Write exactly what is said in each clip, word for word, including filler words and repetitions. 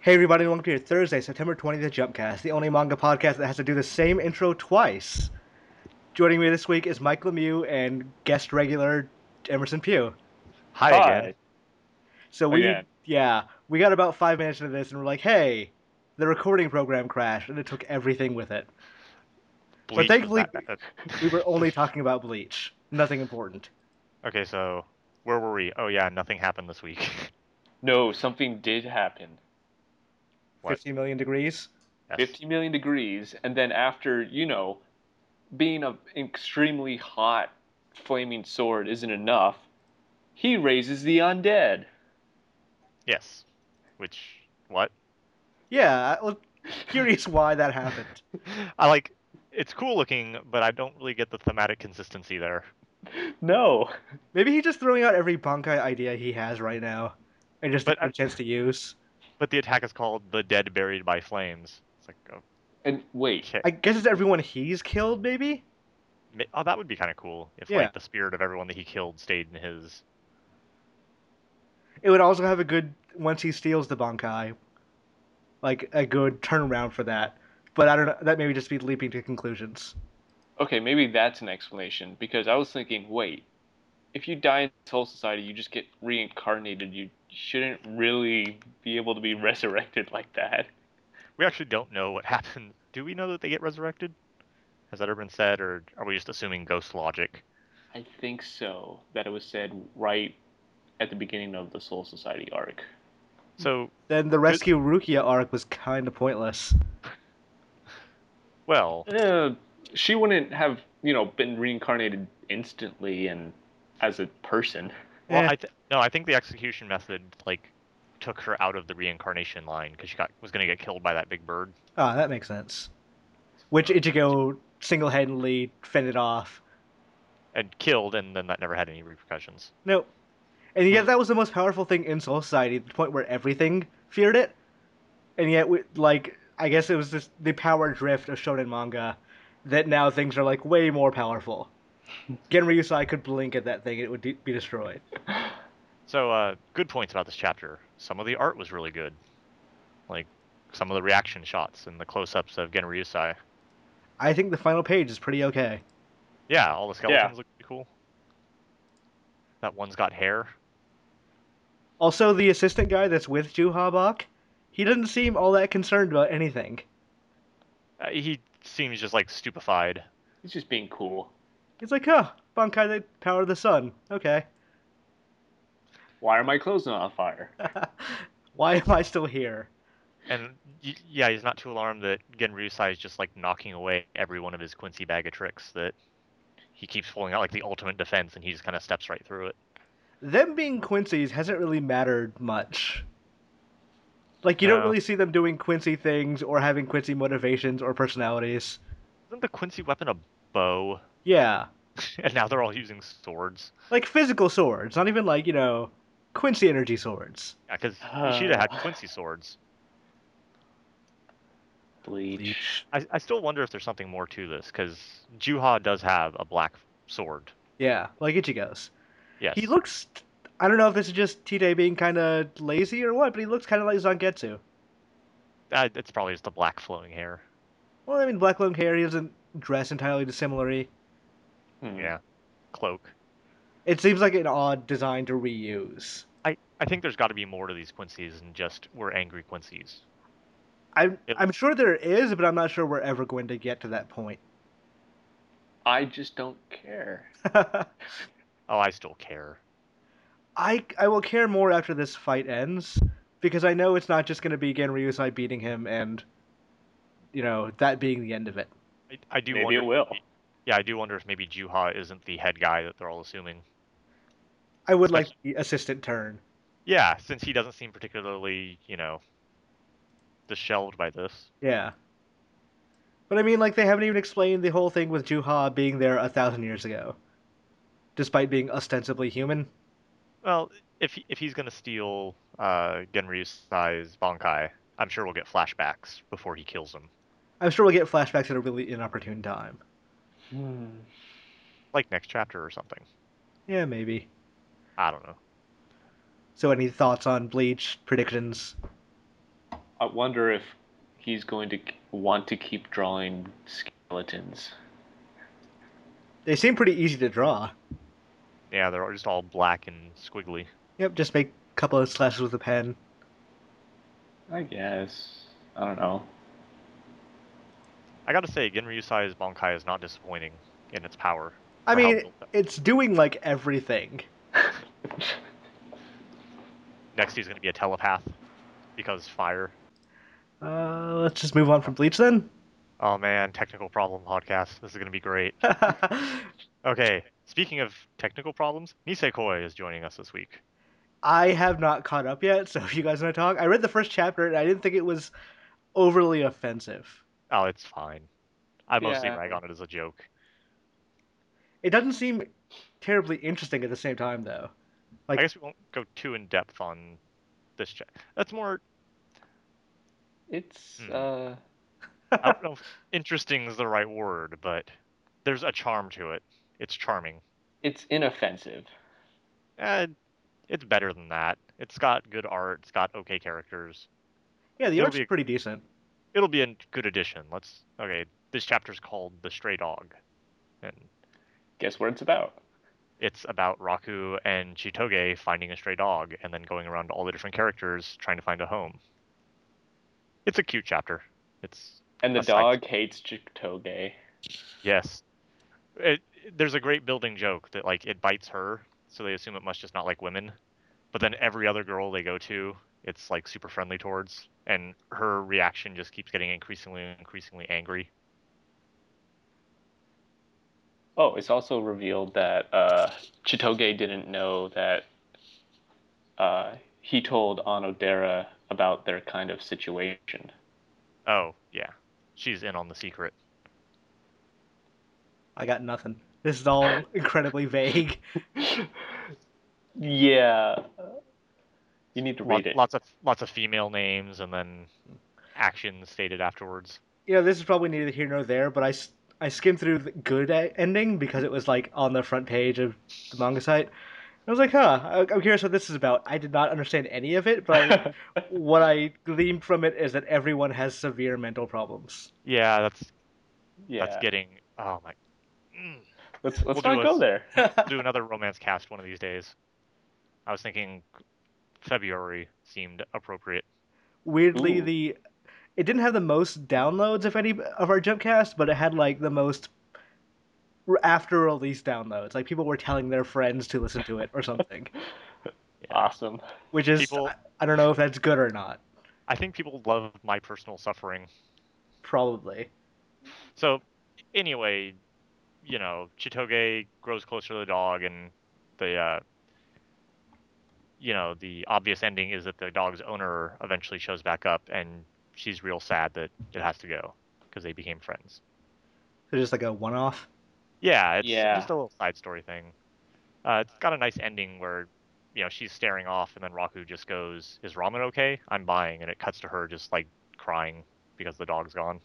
Hey everybody, welcome to your Thursday, September twentieth Jumpcast, the only manga podcast that has to do the same intro twice. Joining me this week is Mike Lemieux and guest regular Emerson Pugh. Hi again. Hi So we, again. yeah, we got about five minutes into this and we're like, hey, the recording program crashed and it took everything with it. But Bleach was thankfully, that bad. we were only talking about Bleach. Nothing important. Okay, so where were we? Oh yeah, nothing happened this week. No, something did happen. What? fifty million degrees? Yes. fifty million degrees, and then after, you know, being an extremely hot flaming sword isn't enough, he raises the undead. Yes. Which what? Yeah, I was curious why that happened. I like it's cool looking, but I don't really get the thematic consistency there. No. Maybe he's just throwing out every Bankai idea he has right now and just But didn't have a chance to use. but the attack is called the Dead Buried by Flames. It's like And wait, okay. I guess it's everyone he's killed, maybe? Oh, that would be kind of cool if Yeah. like the spirit of everyone that he killed stayed in his. It would also have a good, once he steals the Bankai, like a good turnaround for that. But I don't know, that maybe just be leaping to conclusions. okay, maybe that's an explanation, because I was thinking, wait, if you die in Soul Society, you just get reincarnated. You shouldn't really be able to be resurrected like that. We actually don't know what happened. Do we know that they get resurrected? Has that ever been said, or are we just assuming ghost logic? I think so, that it was said right at the beginning of the Soul Society arc. So Then the good. Rescue Rukia arc was kind of pointless. Well, Uh, she wouldn't have, you know, been reincarnated instantly and as a person. Well, Eh, I th- no, I think the execution method like took her out of the reincarnation line because she got was going to get killed by that big bird. ah, that makes sense. Which So, Ichigo single-handedly fended off. and killed, and then that never had any repercussions. Nope. And Hmm. yet that was the most powerful thing in Soul Society, to the point where everything feared it. And yet, we, like, I guess it was just the power drift of shonen manga that now things are like way more powerful. Genryusai could blink at that thing and it would de- be destroyed. So, uh, good points about this chapter. Some of the art was really good, like some of the reaction shots and the close-ups of Genryusai. I think the final page is pretty okay. Yeah, all the Yeah. skeletons look pretty cool. That one's got hair. Also, the assistant guy that's with Juhabak, he doesn't seem all that concerned about anything. Uh, he seems just like stupefied. He's just being cool. He's like, huh, Bankai the power of the sun. Okay. Why are my clothes not on fire? Why am I still here? And y- yeah, he's not too alarmed that Genryusai is just like knocking away every one of his Quincy bag of tricks that he keeps pulling out like the ultimate defense, and he just kind of steps right through it. Them being Quincy's hasn't really mattered much. Like, you don't No, really see them doing Quincy things or having Quincy motivations or personalities. isn't the Quincy weapon a bow? Yeah. And now they're all using swords. Like physical swords, not even like, you know, Quincy energy swords. Yeah, because Ishida Uh, had Quincy swords. Bleach. I, I still wonder if there's something more to this, because Juha does have a black sword. Yeah, like Ichigo's. He Yes. looks. I don't know if this is just Tite being kind of lazy or what, but he looks kind of like Zangetsu. Uh, it's probably just the black flowing hair. Well, I mean, black long hair, he doesn't dress entirely dissimilarly. Hmm. Yeah. Cloak. It seems like an odd design to reuse. I, I think there's got to be more to these Quincy's than just we're angry Quincy's. I'm, It, I'm sure there is, but I'm not sure we're ever going to get to that point. I just don't care. I, oh, I still care. I will care more after this fight ends, because I know it's not just going to be Genryusai beating him and, you know, that being the end of it. I, I do Maybe wonder. it will. Yeah, I do wonder if maybe Juha isn't the head guy that they're all assuming. I would like Especially, the assistant turn. yeah, since he doesn't seem particularly, you know, disheveled by this. Yeah. But I mean, like, they haven't even explained the whole thing with Juha being there a thousand years ago, despite being ostensibly human. Well, if he, if he's gonna steal uh, Genryusai's Bankai, I'm sure we'll get flashbacks before he kills him, I'm sure we'll get flashbacks at a really inopportune time. Hmm. like next chapter or something. Yeah, maybe. I don't know. So, any thoughts on Bleach predictions? I wonder if he's going to want to keep drawing skeletons. They seem pretty easy to draw. Yeah, they're just all black and squiggly. Yep, just make a couple of slashes with a pen. I guess. I don't know. I gotta say, Genryusai's Bankai is not disappointing in its power. I for how mean, built up- it's doing like everything. Next, he's gonna be a telepath because fire. Uh, let's just move on from Bleach then. Oh man, technical problem podcast. This is gonna be great. Okay, speaking of technical problems, Nisekoi is joining us this week. I have not caught up yet, so if you guys want to talk, I read the first chapter and I didn't think it was overly offensive. Oh, it's fine. I mostly Yeah. rag on it as a joke. It doesn't seem terribly interesting at the same time, though. Like, I guess we won't go too in depth on this. Cha- That's more. It's Hmm. uh I don't know if interesting is the right word, but there's a charm to it. It's charming. it's inoffensive. Eh, it's better than that. It's got good art. It's got okay characters. yeah, the It'll art's be a- pretty decent. It'll be a good addition. Let's. Okay, this chapter's called "The Stray Dog," and Guess what it's about? it's about Raku and Chitoge finding a stray dog and then going around to all the different characters trying to find a home. It's a cute chapter. It's And the a side- dog hates Chitoge. Yes. It, there's a great building joke that like it bites her, so they assume it must just not like women. But then every other girl they go to, it's like super friendly towards, and her reaction just keeps getting increasingly increasingly angry. Oh, it's also revealed that uh, Chitoge didn't know that uh, he told Onodera about their kind of situation. Oh, yeah. She's in on the secret. I got nothing. This is all incredibly vague. Yeah. You need to Lot, read it. lots of lots of female names and then actions stated afterwards. You know, this is probably neither here nor there, but I, s- I skimmed through the good e- ending because it was like on the front page of the manga site. I was like, huh, I- I'm curious what this is about. I did not understand any of it, but I, what I gleaned from it is that everyone has severe mental problems. Yeah, that's Yeah. that's getting. Oh my. Mm. Let's let's We'll not do go a- there. Do another romance cast one of these days. I was thinking February seemed appropriate. Weirdly, Ooh. the it didn't have the most downloads of any of our Jumpcast, but it had like the most r- after release downloads. Like people were telling their friends to listen to it or something, Awesome. which is People- I, I don't know if that's good or not. I think people love my personal suffering. Probably. So, anyway, you know, Chitoge grows closer to the dog, and the, uh, you know, the obvious ending is that the dog's owner eventually shows back up, and she's real sad that it has to go because they became friends. So just like a one-off. Yeah, it's Yeah. just a little side story thing. Uh, it's got a nice ending where, you know, she's staring off, and then Raku just goes, "Is ramen okay? I'm buying," and it cuts to her just like crying because the dog's gone.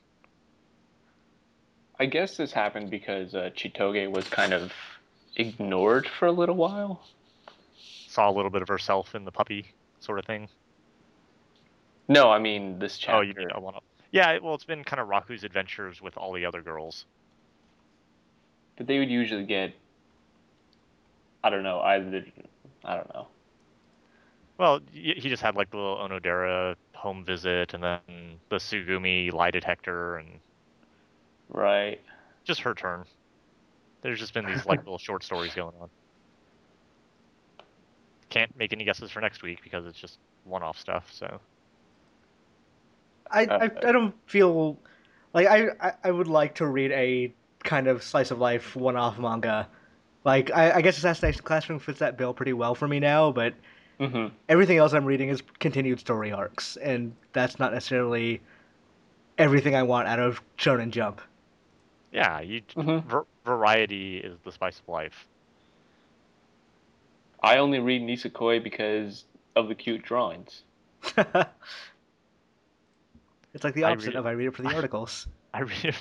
I guess this happened because uh, Chitoge was kind of ignored for a little while. Saw a little bit of herself in the puppy, sort of thing. No, I mean this chapter. Oh, you mean I want to? Yeah, well, it's been kind of Raku's adventures with all the other girls. But they would usually get. I don't know. Either. I don't know. Well, y- he just had like the little Onodera home visit, and then the Sugumi lie detector, and Right. just her turn. There's just been these like little short stories going on. Can't make any guesses for next week because it's just one-off stuff. So I, I, I don't feel like I, I, I would like to read a kind of slice of life one-off manga. Like I, I guess Assassination Classroom fits that bill pretty well for me now, but Mm-hmm. everything else I'm reading is continued story arcs, and that's not necessarily everything I want out of Shonen Jump. yeah, you Mhm. ver- variety is the spice of life. I only read Nisekoi because of the cute drawings. It's like the I opposite read it- of I read it for the articles. I really.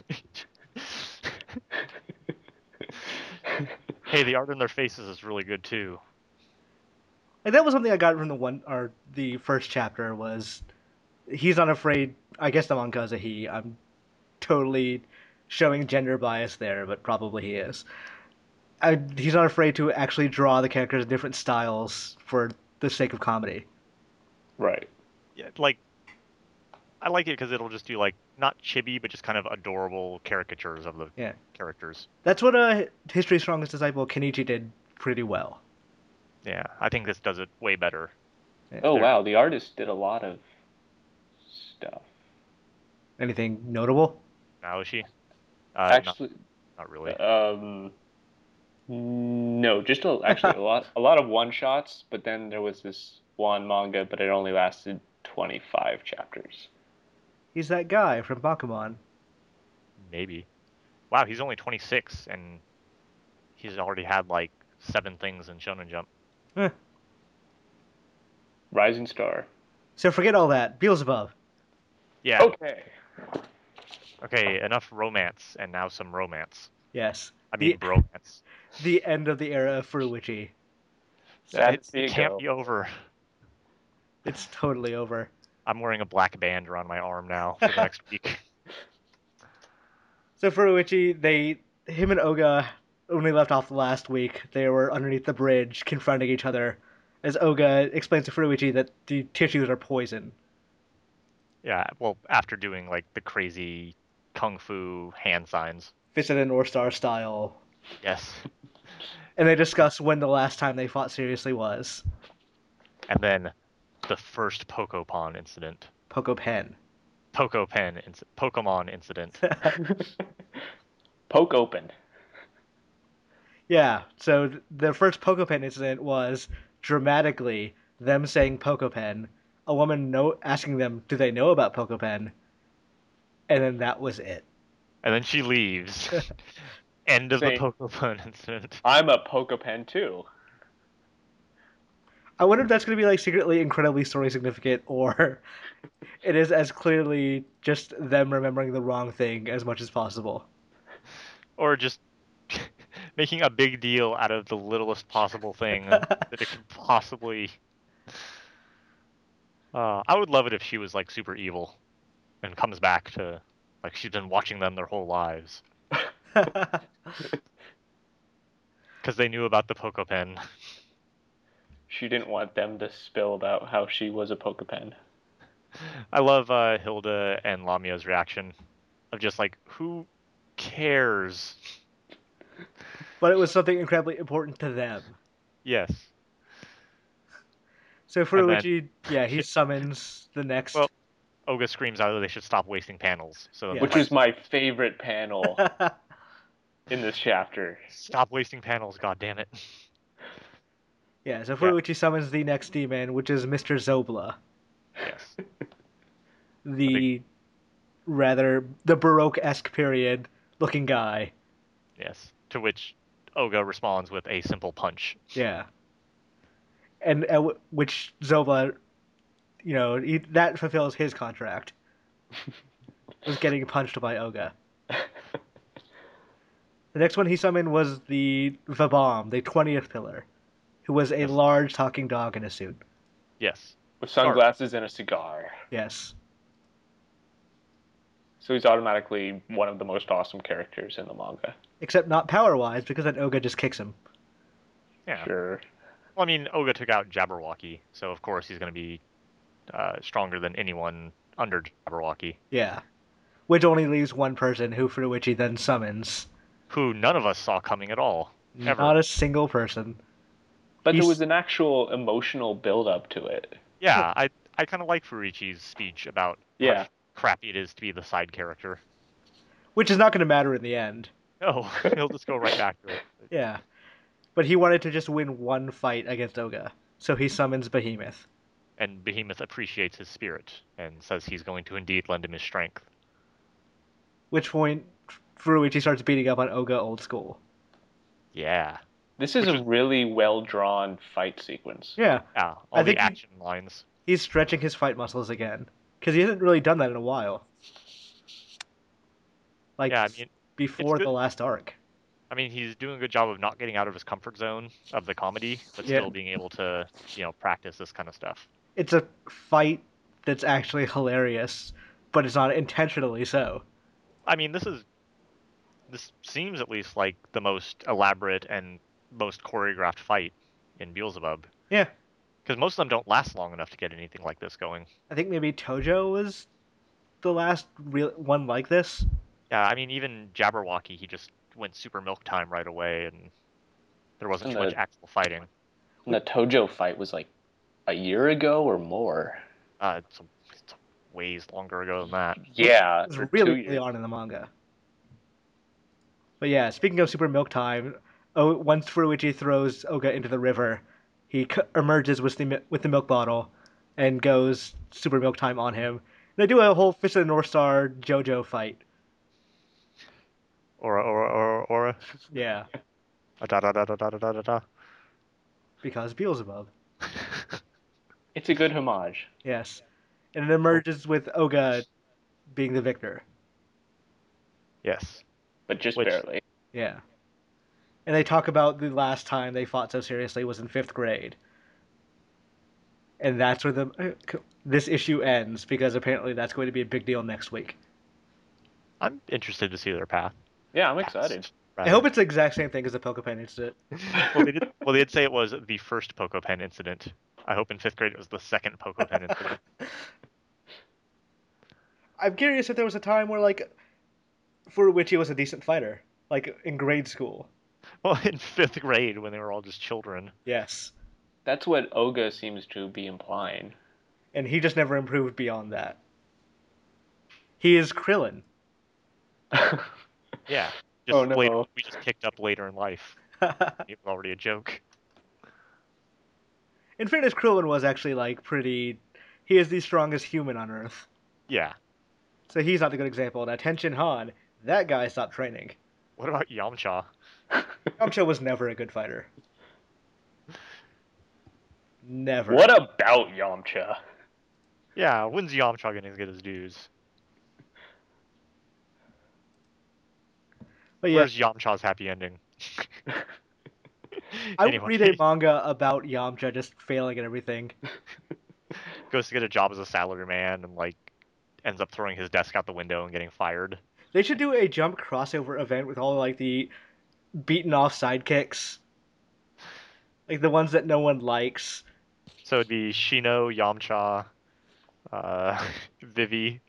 Hey, the art in their faces is really good too. Like that was something I got from the one or the first chapter was he's not afraid. I guess the manga's a he. I'm totally showing gender bias there, but probably he is. I, he's not afraid to actually draw the characters in different styles for the sake of comedy. Right. Yeah, like I like it because it'll just do like not chibi, but just kind of adorable caricatures of the Yeah, characters. that's what uh, History's Strongest Disciple Kenichi did pretty well. Yeah, I think this does it way better. Yeah. Oh They're- wow, the artist did a lot of stuff. Anything notable? Naoshi? Uh, not, Actually, not really. um, no, just a, actually a lot, a lot of one shots. But then there was this one manga, but it only lasted twenty-five chapters. He's that guy from Bakuman. Maybe. Wow, he's only twenty-six and he's already had like seven things in Shonen Jump. Eh. Rising Star. So forget all that. Beelzebub. Yeah. Okay. Okay, enough romance and now some romance. Yes. I mean, the, bromance. the end of the era of Furuichi. Sad It, to see it it can't go. be over. It's totally over. I'm wearing a black band around my arm now for the next week. So Furuichi, they, him and Oga only left off last week. They were underneath the bridge, confronting each other, as Oga explains to Furuichi that the tissues are poison. Yeah, well, after doing like the crazy kung fu hand signs. Fisted and North Star style. Yes. And they discuss when the last time they fought seriously was. And then the first Pokopon incident. Poco Pen. Poco Pen, inc- Pokemon incident. Poke open. Yeah, so th- the first Poco Pen incident was dramatically them saying Poco Pen, a woman know- asking them, do they know about Poco Pen? And then that was it. And then she leaves. End of Say- the Pokemon incident. I'm a poke pen too. I wonder if that's going to be like secretly incredibly story significant, or it is as clearly just them remembering the wrong thing as much as possible. Or just making a big deal out of the littlest possible thing that it could possibly. Uh, I would love it if she was like super evil and comes back to like she's been watching them their whole lives because they knew about the Pocopen. She didn't want them to spill about how she was a poke pen. I love uh, Hilda and Lamia's reaction of just like, who cares? But it was something incredibly important to them. Yes. So And then- Furuichi, yeah, he summons the next. Well, Oga screams out that they should stop wasting panels. So Yeah. Which was my favorite panel in this chapter. stop wasting panels, god damn it. yeah, so Furuichi summons the next demon, which is Mister Zobla, Yes. the rather the Baroque-esque period looking guy. Yes. To which Oga responds with a simple punch. Yeah. And uh, w- which Zobla, you know, he, that fulfills his contract. Was getting punched by Oga. The next one he summoned was the Vabam, the twentieth pillar, who was a Yes. large talking dog in a suit. Yes. With sunglasses and a cigar. Yes. So he's automatically one of the most awesome characters in the manga. Except not power-wise, because then Oga just kicks him. Yeah. Sure. Well, I mean, Oga took out Jabberwocky, so of course he's going to be uh, stronger than anyone under Jabberwocky, Yeah. Which only leaves one person, who Furuichi then summons. who none of us saw coming at all. Ever. Not a single person. But He's- there was an actual emotional build-up to it. Yeah, I I kind of like Furuichi's speech about Yeah. how crappy it is to be the side character. Which is not going to matter in the end. No, he'll just go right back to it. Yeah. But he wanted to just win one fight against Oga. So he summons Behemoth. And Behemoth appreciates his spirit and says he's going to indeed lend him his strength. Which point, Furuichi starts beating up on Oga old school. Yeah. This is Which a is- really well-drawn fight sequence. Yeah. Yeah, all I the think he- action lines. He's stretching his fight muscles again. Because he hasn't really done that in a while. Like, Yeah, I mean, before good. the last arc. I mean, he's doing a good job of not getting out of his comfort zone of the comedy, but Yeah. still being able to, you know, practice this kind of stuff. It's a fight that's actually hilarious, but it's not intentionally so. I mean, this is this seems at least like the most elaborate and most choreographed fight in Beelzebub, Yeah, because most of them don't last long enough to get anything like this going. I think maybe Tojo was the last real one like this. Yeah, I mean, even Jabberwocky, he just went super milk time right away, and there wasn't And too much the, actual fighting. and the Tojo fight was like a year ago or more. Uh, it's, it's ways longer ago than that. Yeah, It was or two really early years. on in the manga. But yeah, speaking of super milk time, oh, once Furuichi throws Oga into the river, he c- emerges with the mi- with the milk bottle, and goes super milk time on him. And they do a whole Fist of the North Star JoJo fight. Aura, aura, aura, aura. Yeah, Da da da da da da da da. because Beelzebub. It's a good homage. Yes, and it emerges with Oga being the victor. Yes. But just Which- barely. Yeah, and they talk about the last time they fought so seriously was in fifth grade, and that's where the this issue ends because apparently that's going to be a big deal next week. I'm interested to see their path. Yeah, I'm excited. I hope it's the exact same thing as the Pokepen incident. well, they did. Well, they did say it was the first Pokepen incident. I hope in fifth grade it was the second Pokepen incident. I'm curious if there was a time where like Furuichi was a decent fighter, like in grade school. Well, in fifth grade when they were all just children. Yes, That's what Oga seems to be implying. and he just never improved beyond that. He is Krillin. Yeah. Just Oh, no. later, we just picked up later in life. It was already a joke. In fairness, Krillin was actually like pretty. He is the strongest human on Earth, Yeah. so he's not a good example. Now, Tenshin Han, that guy stopped training. What about Yamcha? Yamcha was never a good fighter. Never. What about Yamcha? Yeah, when's Yamcha gonna get his dues? But yeah, Where's Yamcha's happy ending? I would Anyway, read a manga about Yamcha just failing at everything. goes to get a job as a salaryman and like ends up throwing his desk out the window and getting fired. They should do a jump crossover event with all like the beaten off sidekicks, like the ones that no one likes. So it'd be Shino, Yamcha, uh, Vivi.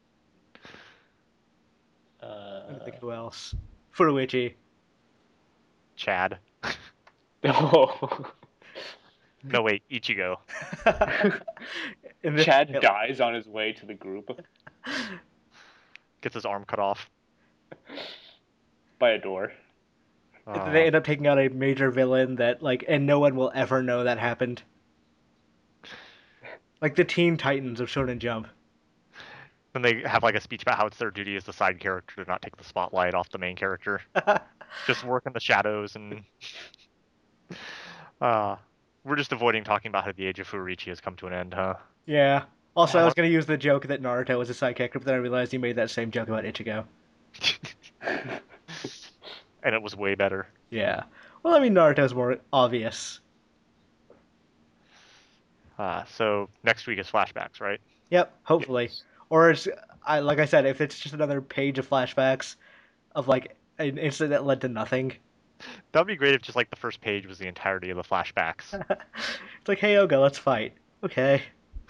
I Uh, don't think who else. Furuichi. Chad. oh. No, wait, Ichigo. In this- Chad dies on his way to the group Gets his arm cut off. by a door. Uh, They end up taking out a major villain that like, and no one will ever know that happened. Like the Teen Titans of Shonen Jump. Then they have like a speech about how it's their duty as the side character to not take the spotlight off the main character. Just work in the shadows and. Uh, we're just avoiding talking about how the age of Furuichi has come to an end, huh? Yeah. Also, I was gonna use the joke that Naruto was a side character, but then I realized you made that same joke about Ichigo. And it was way better. Yeah. Well, I mean, Naruto's more obvious. Uh, so next week is flashbacks, right? Yep. Hopefully. Or it's, I like I said, if it's just another page of flashbacks of like an incident that led to nothing. That would be great if just like the first page was the entirety of the flashbacks. It's like, hey, Oga, let's fight. Okay.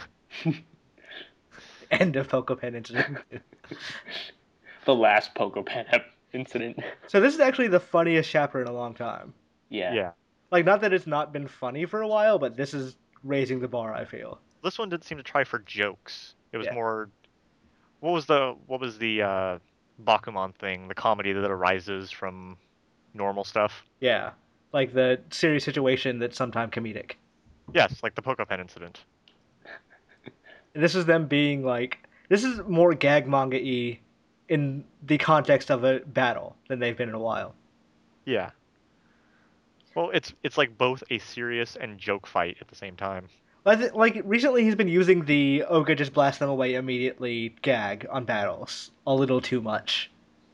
End of Pokepen incident. The last Pokepen incident. So this is actually the funniest chapter in a long time. Yeah. Yeah. Like, not that it's not been funny for a while, but this is raising the bar, I feel. This one didn't seem to try for jokes. It was Yeah. more. What was the what was the uh, Bakuman thing? The comedy that arises from normal stuff. Yeah. Like the serious situation that's sometimes comedic. Yes, like the Pokepen incident. And this is them being like, this is more gag manga-y in the context of a battle than they've been in a while. Yeah. Well, it's it's like both a serious and joke fight at the same time. I th- like recently he's been using the Oga just blast them away immediately gag on battles a little too much.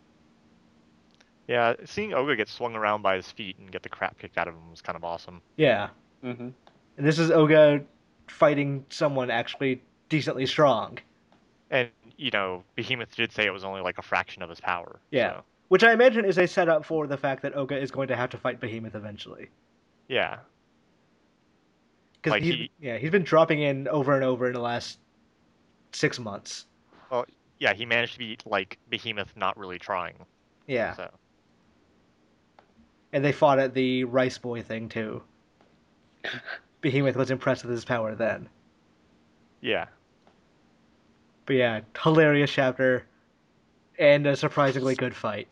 Yeah, seeing Oga get swung around by his feet and get the crap kicked out of him was kind of awesome. Yeah. Mm-hmm. And this is Oga fighting someone actually decently strong. And, you know, Behemoth did say it was only like a fraction of his power. Yeah. So, Which I imagine is a setup for the fact that Oga is going to have to fight Behemoth eventually. yeah. Because Like, he's, he, yeah, he's been dropping in over and over in the last six months. well, yeah, he managed to beat, like, Behemoth not really trying. Yeah. So, And they fought at the Rice Boy thing, too. Behemoth was impressed with his power then. yeah. But yeah, hilarious chapter. And a surprisingly good fight.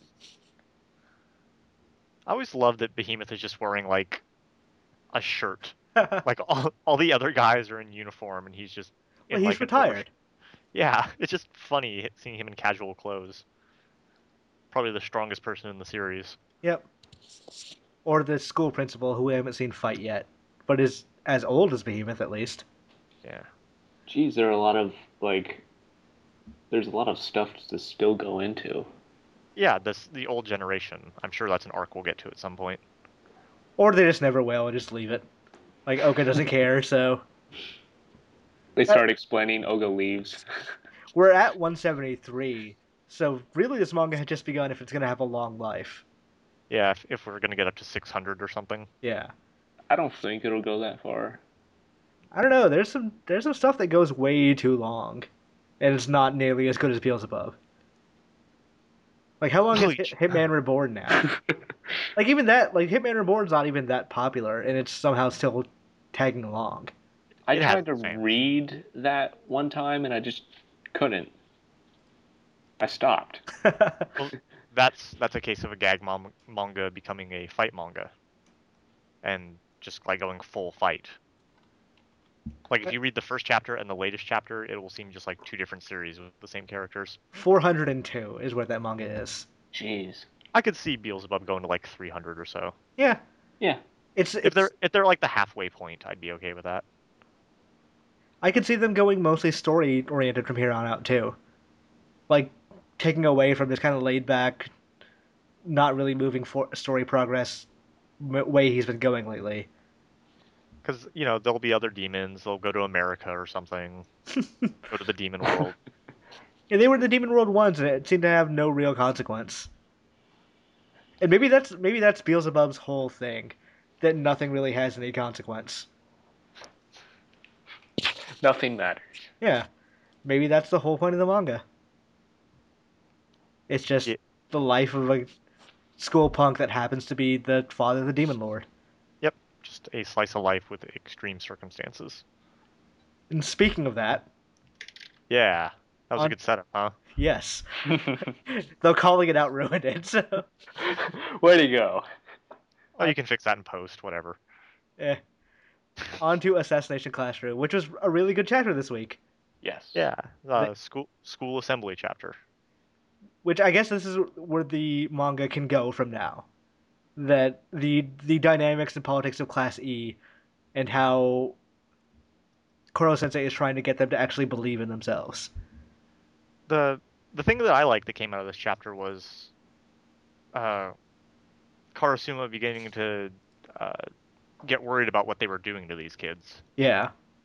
I always love that Behemoth is just wearing, like, a shirt. Well, Like, all, all the other guys are in uniform, and he's just in, he's like, an over... retired. Yeah, it's just funny seeing him in casual clothes. Probably the strongest person in the series. Yep. Or the school principal who we haven't seen fight yet, but is as old as Behemoth at least. Yeah. Geez, there are a lot of like. There's a lot of stuff to still go into. Yeah, this the old generation. I'm sure that's an arc we'll get to at some point. Or they just never will and just leave it. Like, Oka doesn't care, so. They start explaining. Oga leaves. We're at one seventy-three, so really this manga had just begun if it's going to have a long life. Yeah, if, if we're gonna get up to six hundred or something. Yeah. I don't think it'll go that far. I don't know, there's some there's some stuff that goes way too long. And it's not nearly as good as Beelzebub. Like, how long is Holy Hit- sh- Hitman Reborn now? Like, even that, like, Hitman Reborn's not even that popular, and it's somehow still tagging along. I It has tried to its fans. read that one time and I just couldn't. I stopped. Well, that's that's a case of a gag mom- manga becoming a fight manga, and just like going full fight. Like if you read the first chapter and the latest chapter, it will seem just like two different series with the same characters. four hundred two is what that manga is. Jeez. I could see Beelzebub going to like three hundred or so. Yeah. Yeah. It's, it's If they're if they're like the halfway point, I'd be okay with that. I could see them going mostly story oriented from here on out too. Like taking away from this kind of laid back, not really moving for story progress m- way he's been going lately. Because you know there'll be other demons. They'll go to America or something. Go to the demon world. Yeah, they were in the Demon World once, and it seemed to have no real consequence. And maybe that's maybe that's Beelzebub's whole thing, that nothing really has any consequence. Nothing matters. Yeah, maybe that's the whole point of the manga. It's just Yeah. the life of a school punk that happens to be the father of the Demon Lord. Yep, just a slice of life with extreme circumstances. And speaking of that, Yeah, that was On- a good setup, huh? yes, though calling it out ruined it. So, Where'd he go? Oh, you can fix that in post, whatever. eh. On to Assassination Classroom, which was a really good chapter this week. Yes. Yeah, uh, school school assembly chapter. Which I guess this is where the manga can go from now. That the the dynamics and politics of Class E, and how Koro Sensei is trying to get them to actually believe in themselves. the The thing that I liked that came out of this chapter was uh, Karasuma beginning to uh, get worried about what they were doing to these kids. Yeah.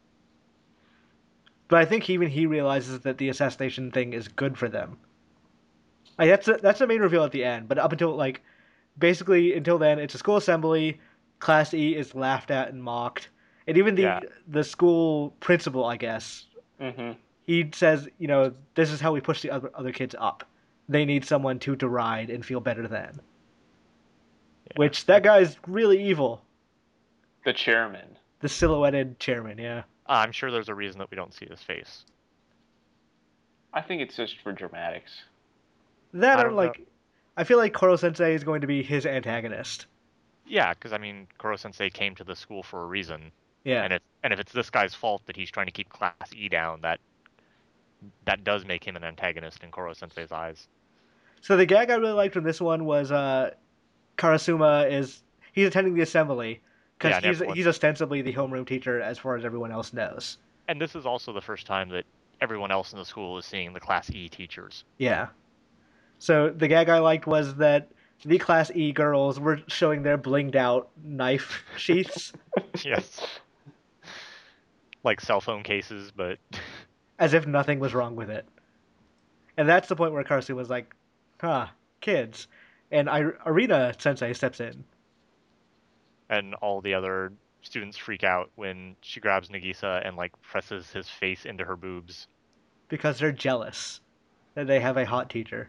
But I think even he realizes that the assassination thing is good for them. Like, that's a, that's the main reveal at the end. But up until like, basically until then, it's a school assembly. Class E is laughed at and mocked, and even the Yeah. the school principal, I guess, Mm-hmm. he says, you know, this is how we push the other other kids up. They need someone to deride and feel better than. Yeah. Which that guy's really evil. The chairman. The silhouetted chairman, yeah. Uh, I'm sure there's a reason that we don't see his face. I think it's just for dramatics. That I or don't know. like, I feel like Koro Sensei is going to be his antagonist. Yeah, because I mean, Koro Sensei came to the school for a reason, Yeah. and if and if it's this guy's fault that he's trying to keep Class E down, that that does make him an antagonist in Koro Sensei's eyes. So the gag I really liked from this one was uh, Karasuma is he's attending the assembly because Yeah, and he's everyone- he's ostensibly the homeroom teacher as far as everyone else knows. And this is also the first time that everyone else in the school is seeing the Class E teachers. Yeah. So the gag I liked was that the Class E girls were showing their blinged out knife sheaths. Yes. Like cell phone cases, but as if nothing was wrong with it. And that's the point where Karasu was like, huh, kids. And I, Arena Sensei steps in. And all the other students freak out when she grabs Nagisa and like presses his face into her boobs. Because they're jealous that they have a hot teacher.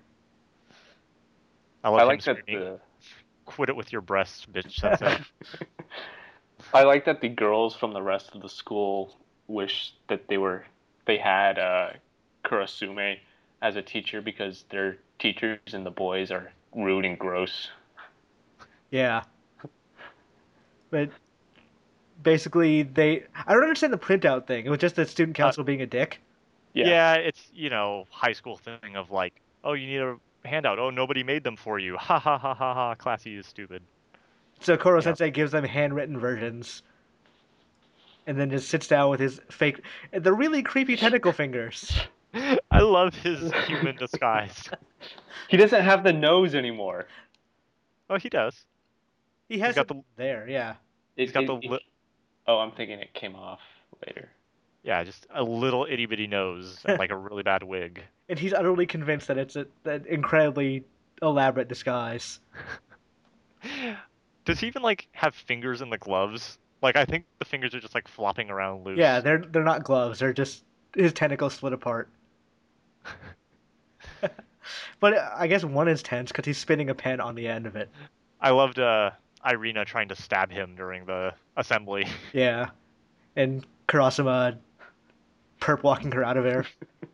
I love I him like that screaming, the "Quit it with your breasts, bitch sensei." I like that the girls from the rest of the school wish that they were they had uh, Kurasume as a teacher because their teachers and the boys are rude and gross. Yeah. But basically, they. I don't understand the printout thing. It was just the student Uh, council being a dick. Yeah. yeah, it's, you know, high school thing of like, oh, you need a handout. Oh, nobody made them for you. Ha ha ha ha ha. Classy is stupid. So Koro You know. Sensei gives them handwritten versions and then just sits down with his fake. The really creepy tentacle fingers. I love his human disguise. He doesn't have the nose anymore. Oh, he does. He He's has got it the there, yeah. he's It, got it, the it- li- oh, I'm thinking it came off later. yeah, just a little itty bitty nose and like a really bad wig. And he's utterly convinced that it's a, an incredibly elaborate disguise. Does he even like have fingers in the gloves? Like I think the fingers are just like flopping around loose. Yeah, they're they're not gloves. They're just his tentacles split apart. But I guess one is tense because he's spinning a pen on the end of it. I loved uh, Irina trying to stab him during the assembly. Yeah, and Kurasuma perp walking her out of there,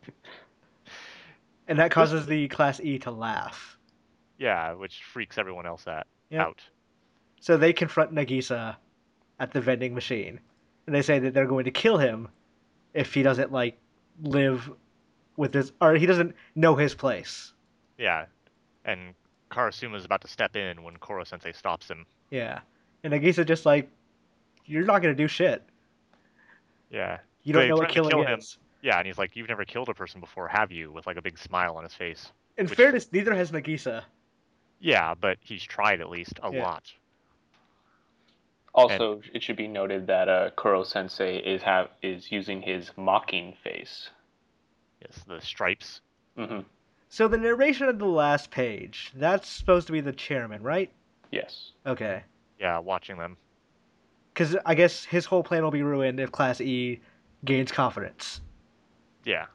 and that causes the Class E to laugh. Yeah, which freaks everyone else at Yep. out. So they confront Nagisa at the vending machine, and they say that they're going to kill him if he doesn't like live with his or he doesn't know his place. Yeah, and Karasuma's about to step in when Koro Sensei stops him. Yeah, and Nagisa just like, you're not gonna do shit. Yeah, You don't They know what threaten to killing kill him. is. Yeah, and he's like, "You've never killed a person before, have you?" With like a big smile on his face. In Which- fairness, neither has Nagisa. Yeah, but he's tried at least a Yeah. lot. Also, it should be noted that uh, Kuro Sensei is have is using his mocking face. Yes, the stripes. Hmm. So the narration of the last page, that's supposed to be the chairman, right? Yes. Okay. Yeah, watching them. Because I guess his whole plan will be ruined if Class E gains confidence. Yeah,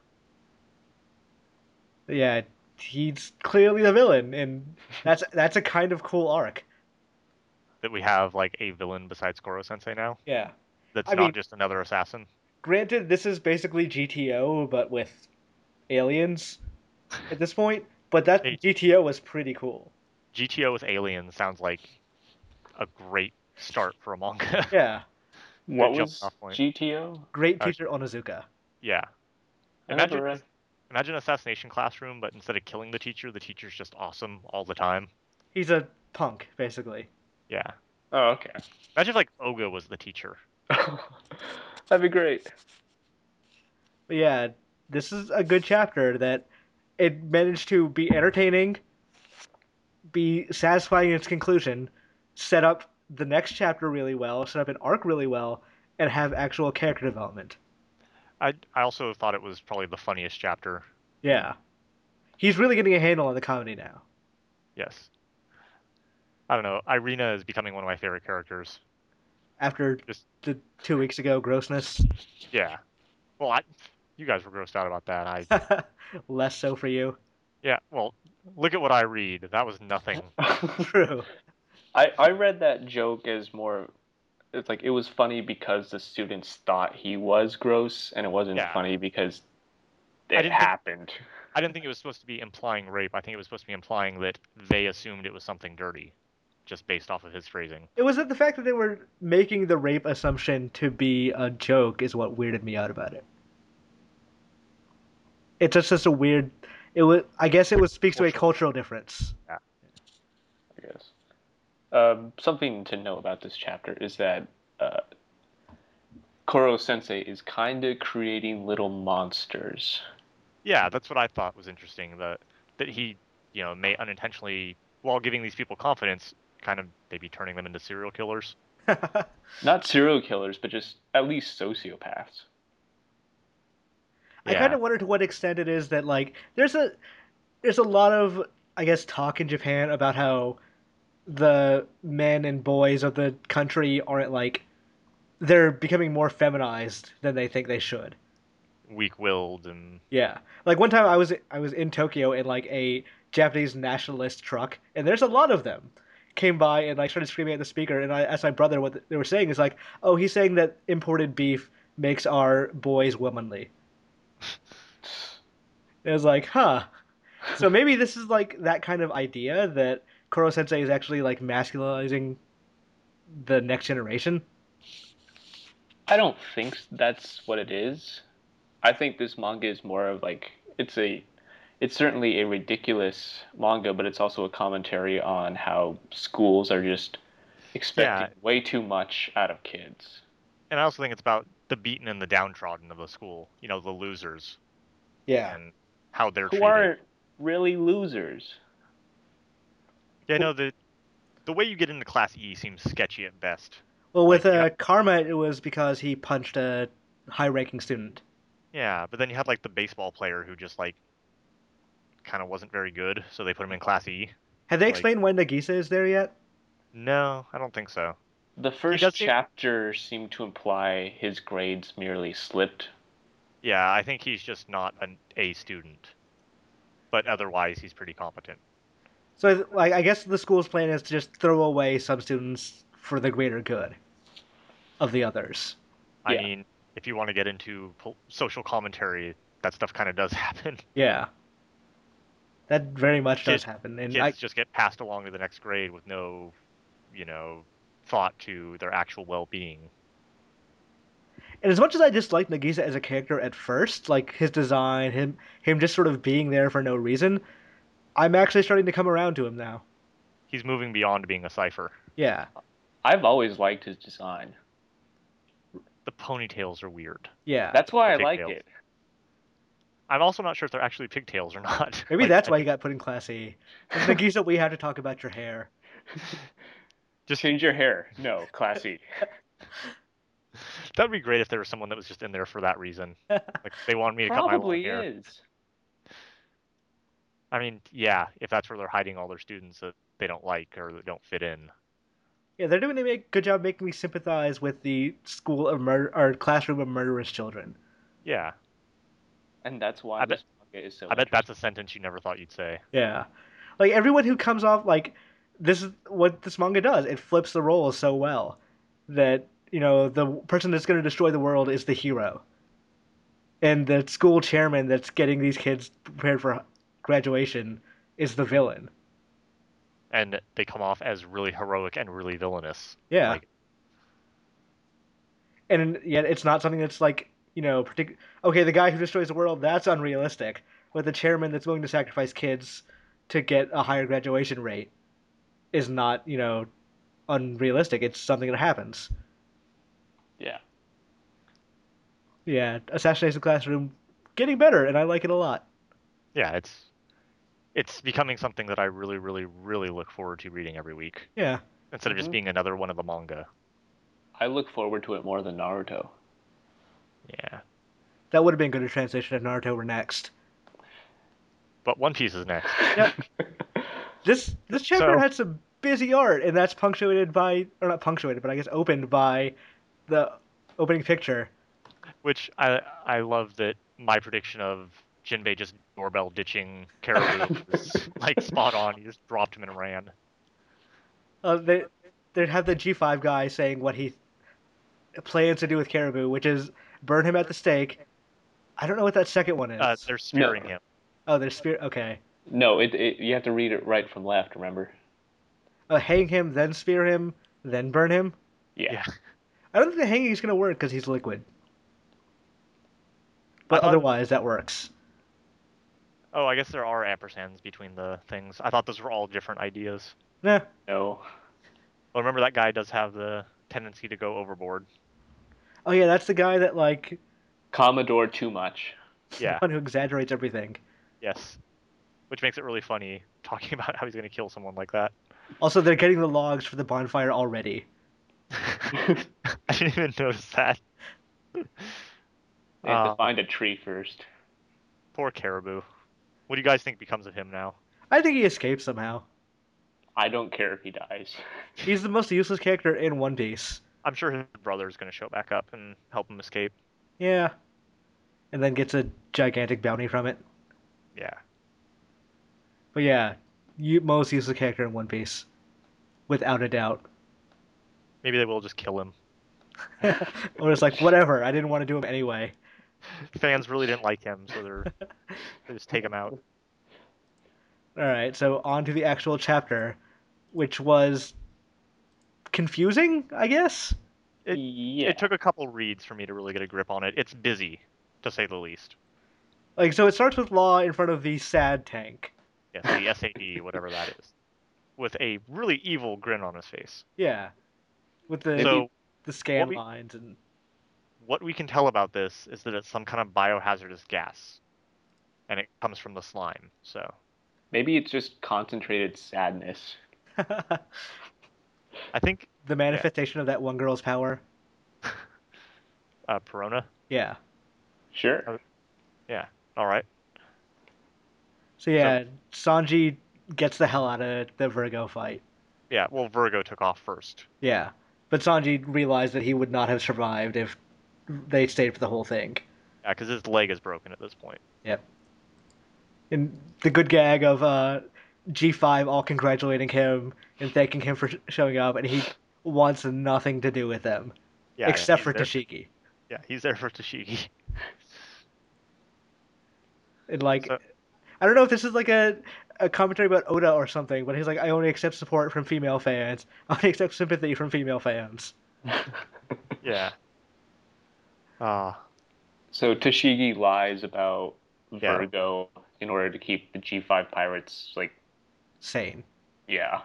Yeah, he's clearly the villain, and that's that's a kind of cool arc. that we have like a villain besides Koro Sensei now. Yeah. That's I not mean- just another assassin. Granted, this is basically G T O, but with aliens at this point. But that Hey. G T O was pretty cool. G T O with aliens sounds like a great start for a manga. Yeah. What jumping was off point. G T O? Great Uh, teacher Onizuka. Yeah. I never Imagine read. imagine assassination classroom, but instead of killing the teacher, the teacher's just awesome all the time. He's a punk, basically. Yeah. Oh, okay. Imagine if like Oga was the teacher. That'd be great. But yeah, this is a good chapter that it managed to be entertaining, be satisfying in its conclusion, set up the next chapter really well, set up an arc really well, and have actual character development. I I also thought it was probably the funniest chapter. Yeah. He's really getting a handle on the comedy now. Yes. I don't know. Irina is becoming one of my favorite characters. After Just the two weeks ago grossness. yeah. Well, I you guys were grossed out about that. I Less so for you. yeah. Well, look at what I read. That was nothing. True. I I read that joke as more. It's like it was funny because the students thought he was gross, and it wasn't Yeah. funny because I it didn't think- happened. I didn't think it was supposed to be implying rape. I think it was supposed to be implying that they assumed it was something dirty, just based off of his phrasing. It was that the fact that they were making the rape assumption to be a joke is what weirded me out about it. It's just, just a weird. It was. I guess it was speaks to a cultural difference. I guess. Um, something to know about this chapter is that uh, Koro Sensei is kind of creating little monsters. Yeah, that's what I thought was interesting. That that he, you know, may unintentionally, while giving these people confidence, kind of maybe turning them into serial killers. Not serial killers, but just at least sociopaths. I I kind Yeah. of wonder to what extent it is that like there's a there's a lot of I guess talk in Japan about how the men and boys of the country aren't like they're becoming more feminized than they think they should. Weak-willed and Yeah. Like one time I was I was in Tokyo in like a Japanese nationalist truck and there's a lot of them came by and like started screaming at the speaker and I asked my brother what they were saying is like, "Oh, he's saying that imported beef makes our boys womanly." It was like, "Huh." So maybe this is like that kind of idea that Koro Sensei is actually like masculinizing the next generation. I don't think that's what it is. I think this manga is more of like it's a it's certainly a ridiculous manga, but it's also a commentary on how schools are just expecting yeah. way too much out of kids. And I also think it's about the beaten and the downtrodden of the school. You know, the losers Yeah. and how they're Who treated. aren't really losers. Yeah, no, the the way you get into Class E seems sketchy at best. Well, Like, with you uh, have, Karma, it was because he punched a high-ranking student. yeah, but then you had like the baseball player who just like kind of wasn't very good, so they put him in Class E. Have they Like, explained when Nagisa is there yet? no, I don't think so. The He first does seem, chapter seemed to imply his grades merely slipped. yeah, I think he's just not an A student, but otherwise he's pretty competent. So, like, I guess the school's plan is to just throw away some students for the greater good of the others. I Yeah. mean, if you want to get into po- social commentary, that stuff kind of does happen. Yeah, that very much Kid, does happen, and kids I just get passed along to the next grade with no, you know, thought to their actual well-being. and as much as I disliked Nagisa as a character at first, like his design, him him just sort of being there for no reason, I'm actually starting to come around to him now. He's moving beyond being a cipher. Yeah, I've always liked his design. The ponytails are weird. yeah. That's why I The like pigtails. it. I'm also not sure if they're actually pigtails or not. Maybe Like, that's I why he think got put in Class E. Nagisa, we have to talk about your hair. just Change your hair. No, classy. that'd be great if there was someone that was just in there for that reason. Like they wanted me to cut my long Probably hair. is. I mean, yeah, if that's where they're hiding all their students that they don't like or that don't fit in. Yeah, they're doing a good job making me sympathize with the school of murder or classroom of murderous children. Yeah, And that's why I bet this manga is so I bet interesting. that's a sentence you never thought you'd say. Yeah, like everyone who comes off like this is what this manga does. It flips the roles so well that you know the person that's going to destroy the world is the hero, and the school chairman that's getting these kids prepared for graduation is the villain. And they come off as really heroic and really villainous. Yeah, Like, and yet it's not something that's like you know partic- okay, the guy who destroys the world, that's unrealistic, but the chairman that's willing to sacrifice kids to get a higher graduation rate is not you know unrealistic. It's something that happens. Yeah. Yeah, Assassination Classroom getting better, and I like it a lot. yeah, it's it's becoming something that I really, really, really look forward to reading every week Yeah, instead of just Mhm. being another one of the manga. I look forward to it more than Naruto. Yeah, that would have been good to transition if Naruto were next. but One Piece is next. Yep. This this chapter So- had some busy art, and that's punctuated by, or not punctuated, but I guess opened by the opening picture. Which I I love that my prediction of Jinbei just doorbell ditching Caribou was like spot on. He just dropped him and ran. Uh, they they'd have the G five guy saying what he plans to do with Caribou, which is burn him at the stake. I don't know what that second one is. Uh, they're spearing No. him. Oh, there's spirit. Okay, No, it, it you have to read it right from left, remember? uh, hang him, then spear him, then burn him. Yeah. Yeah. I don't think the hanging is gonna work because he's liquid. But thought- otherwise, that works. Oh, I guess there are ampersands between the things. I thought those were all different ideas. Nah. No. Well, remember that guy does have the tendency to go overboard. Oh yeah, that's the guy that like Commodore too much. Yeah. the one who exaggerates everything. Yes. Which makes it really funny talking about how he's going to kill someone like that. Also, they're getting the logs for the bonfire already. I didn't even notice that. They have Uh, to find a tree first. Poor Caribou. What do you guys think becomes of him now? I think he escapes somehow. I don't care if he dies. He's the most useless character in One Piece. I'm sure his brother is going to show back up and help him escape. Yeah. And then gets a gigantic bounty from it. Yeah. But yeah, you, most useless character in One Piece. Without a doubt. Maybe they will just kill him. Or it's like, whatever, I didn't want to do him anyway. Fans really didn't like him, so they're they just take him out. Alright, so on to the actual chapter, which was confusing, I guess? It, yeah. It took a couple reads for me to really get a grip on it. It's busy, to say the least. Like, so it starts with Law in front of the sad tank. Yes, the S A D, whatever that is. With a really evil grin on his face. Yeah. With the So, the scan we- lines and what we can tell about this is that it's some kind of biohazardous gas. And it comes from the slime, so... Maybe it's just concentrated sadness. I think... the manifestation of that one girl's power. Uh, Perona? Yeah. Sure. Yeah, alright. So yeah, Sanji gets the hell out of the Virgo fight. Yeah, well, Virgo took off first. Yeah. But Sanji realized that he would not have survived if they stayed for the whole thing. Yeah, because his leg is broken at this point. Yep. And the good gag of uh, G five all congratulating him and thanking him for showing up, and he wants nothing to do with them. Yeah, except he's for there- Tashigi. Yeah, he's there for Tashigi. And like, So- I don't know if this is like a, a commentary about Oda or something, but he's like, I only accept support from female fans. I only accept sympathy from female fans. Yeah. Ah, So Tashigi lies about Yeah. Virgo in order to keep the G five pirates, like, Sane. yeah.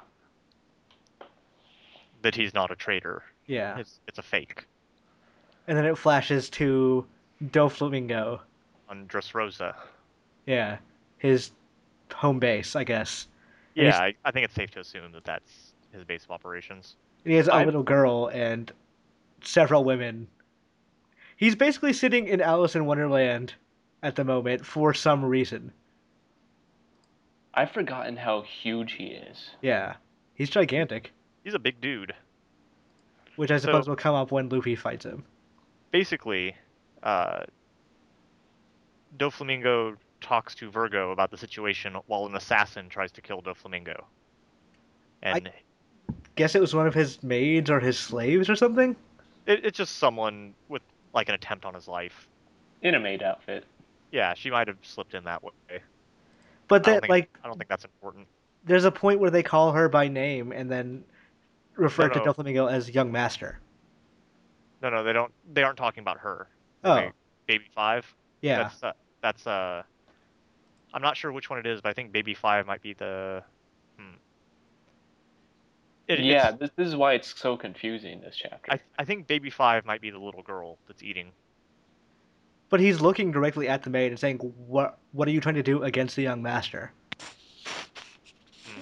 that he's not a traitor. Yeah. It's it's a fake. And then it flashes to Doflamingo. On Dressrosa. Yeah. His home base, I guess. And Yeah, he's- I, I think it's safe to assume that that's his base of operations. And he has a I- little girl and several women. He's basically sitting in Alice in Wonderland at the moment for some reason. I've forgotten how huge he is. Yeah. He's gigantic, He's a big dude. which I suppose So- will come up when Luffy fights him. Basically, uh, Doflamingo talks to Virgo about the situation while an assassin tries to kill Doflamingo. And Guess it was one of his maids or his slaves or something? it, it's just someone with like an attempt on his life. In a maid outfit. Yeah, she might have slipped in that way. But I don't that, think, like, I don't think that's important. there's a point where they call her by name and then refer No, to no. Doflamingo as young master. No, no, they don't. They aren't talking about her. Oh, Okay, Baby Five. yeah. That's uh, that's uh. I'm not sure which one it is, but I think Baby Five might be the. Hmm. It, yeah, it's- this, this is why it's so confusing, this chapter. I I think Baby Five might be the little girl that's eating. But he's looking directly at the maid and saying, "What? What are you trying to do against the young master?" Hmm.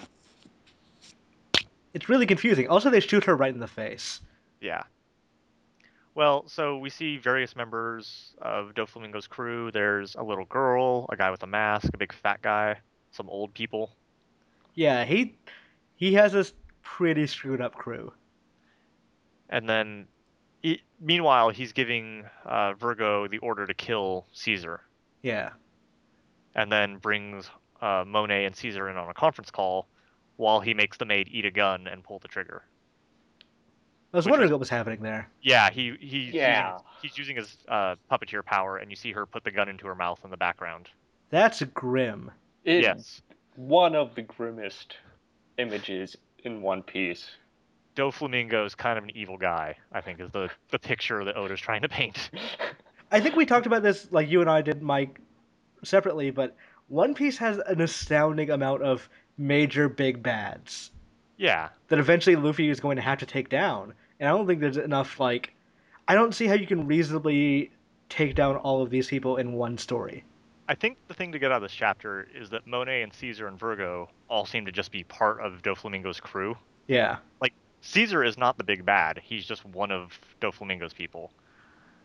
It's really confusing. Also, they shoot her right in the face. Yeah. Well, so we see various members of Doflamingo's crew. There's a little girl, a guy with a mask, a big fat guy, some old people. Yeah, he he has this pretty screwed up crew. And then, he, meanwhile, he's giving uh, Virgo the order to kill Caesar, Yeah, and then brings uh, Monet and Caesar in on a conference call while he makes the maid eat a gun and pull the trigger. I was Which wondering was- what was happening there. Yeah, he he's Yeah. using, he's using his uh, puppeteer power, and you see her put the gun into her mouth in the background. That's grim. It's Yes, one of the grimmest images in One Piece. Doflamingo is kind of an evil guy. I think is the the picture that Oda's trying to paint. I think we talked about this, like you and I did, Mike, separately. But One Piece has an astounding amount of major big bads Yeah, that eventually Luffy is going to have to take down. And I don't think there's enough, like, I don't see how you can reasonably take down all of these people in one story. I think the thing to get out of this chapter is that Monet and Caesar and Virgo all seem to just be part of Doflamingo's crew. Yeah. Caesar is not the big bad. He's just one of Doflamingo's people.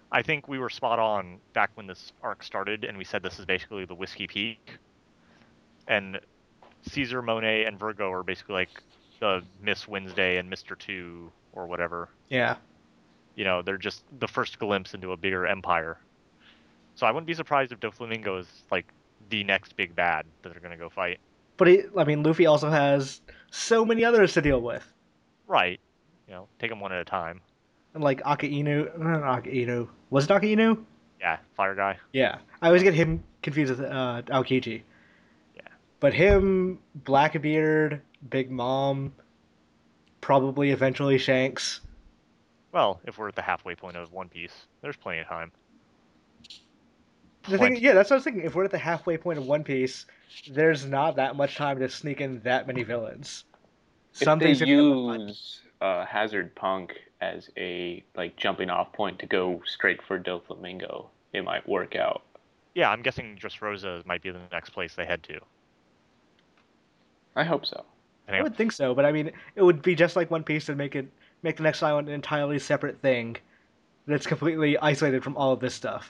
I think we were spot on back when this arc started, and we said this is basically the Whiskey Peak, and Caesar, Monet, and Virgo are basically like the Miss Wednesday and Mister Two or whatever. Yeah. You know, they're just the first glimpse into a bigger empire. So I wouldn't be surprised if Doflamingo is like the next big bad that they're gonna go fight. But he, I mean, Luffy also has so many others to deal with. Right. You know, take them one at a time. And like Akainu, not Akainu. Was it Akainu? Yeah, Fire Guy. Yeah. I always get him confused with uh, Aokiji. Yeah. But him, Blackbeard, Big Mom, probably eventually Shanks. Well, if we're at the halfway point of One Piece, there's plenty of time. The thing, yeah, that's what I was thinking. If we're at the halfway point of One Piece, there's not that much time to sneak in that many villains. Some if they use uh, Hazard Punk as a like jumping off point to go straight for Doflamingo, it might work out. Yeah, I'm guessing Dressrosa might be the next place they head to. I hope so. I would think so, but I mean, it would be just like One Piece to make it make the next island an entirely separate thing that's completely isolated from all of this stuff.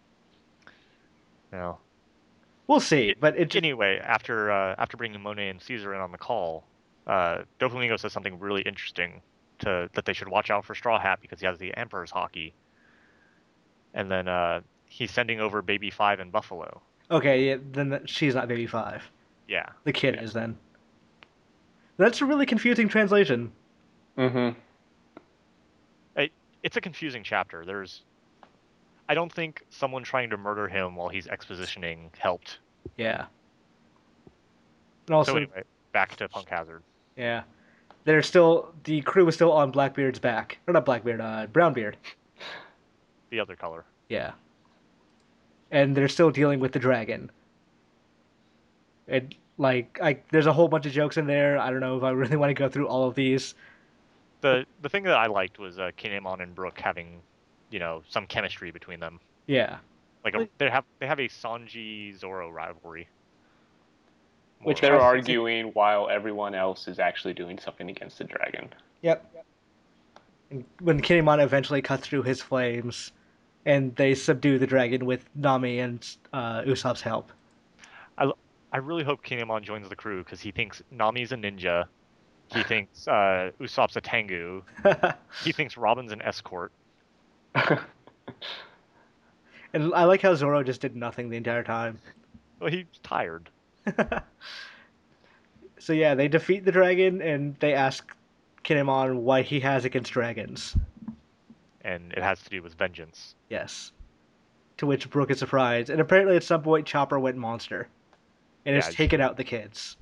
No. We'll see, it, but it just... anyway, after uh, after bringing Monet and Caesar in on the call, uh, Doflamingo says something really interesting to that they should watch out for Straw Hat because he has the Emperor's Haki. And then uh, he's sending over Baby Five and Buffalo. Okay, yeah, then the, she's not Baby Five. Yeah. The kid yeah. is then. That's a really confusing translation. Mm-hmm. It, it's a confusing chapter. There's... I don't think someone trying to murder him while he's expositioning helped. Yeah. And also, so anyway, back to Punk Hazard. Yeah. They're still... The crew is still on Blackbeard's back. Or not Blackbeard, uh, Brownbeard. The other color. Yeah. And they're still dealing with the dragon. And, like, I, there's a whole bunch of jokes in there. I don't know if I really want to go through all of these. The the thing that I liked was uh, Kinemon and Brook having... you know, some chemistry between them. Yeah. Like a, they have they have a Sanji Zoro rivalry. Which they're arguing while everyone else is actually doing something against the dragon. Yep. And when Kinemon eventually cuts through his flames, and they subdue the dragon with Nami and uh, Usopp's help. I, I really hope Kinemon joins the crew because he thinks Nami's a ninja. He thinks uh, Usopp's a Tengu. He thinks Robin's an escort. And I like how Zoro just did nothing the entire time. Well, he's tired. So yeah, they defeat the dragon, and they ask Kinemon what he has against dragons. And it has to do with vengeance. Yes. To which Brook is surprised, and apparently at some point Chopper went monster. And Yeah, has taken out the kids.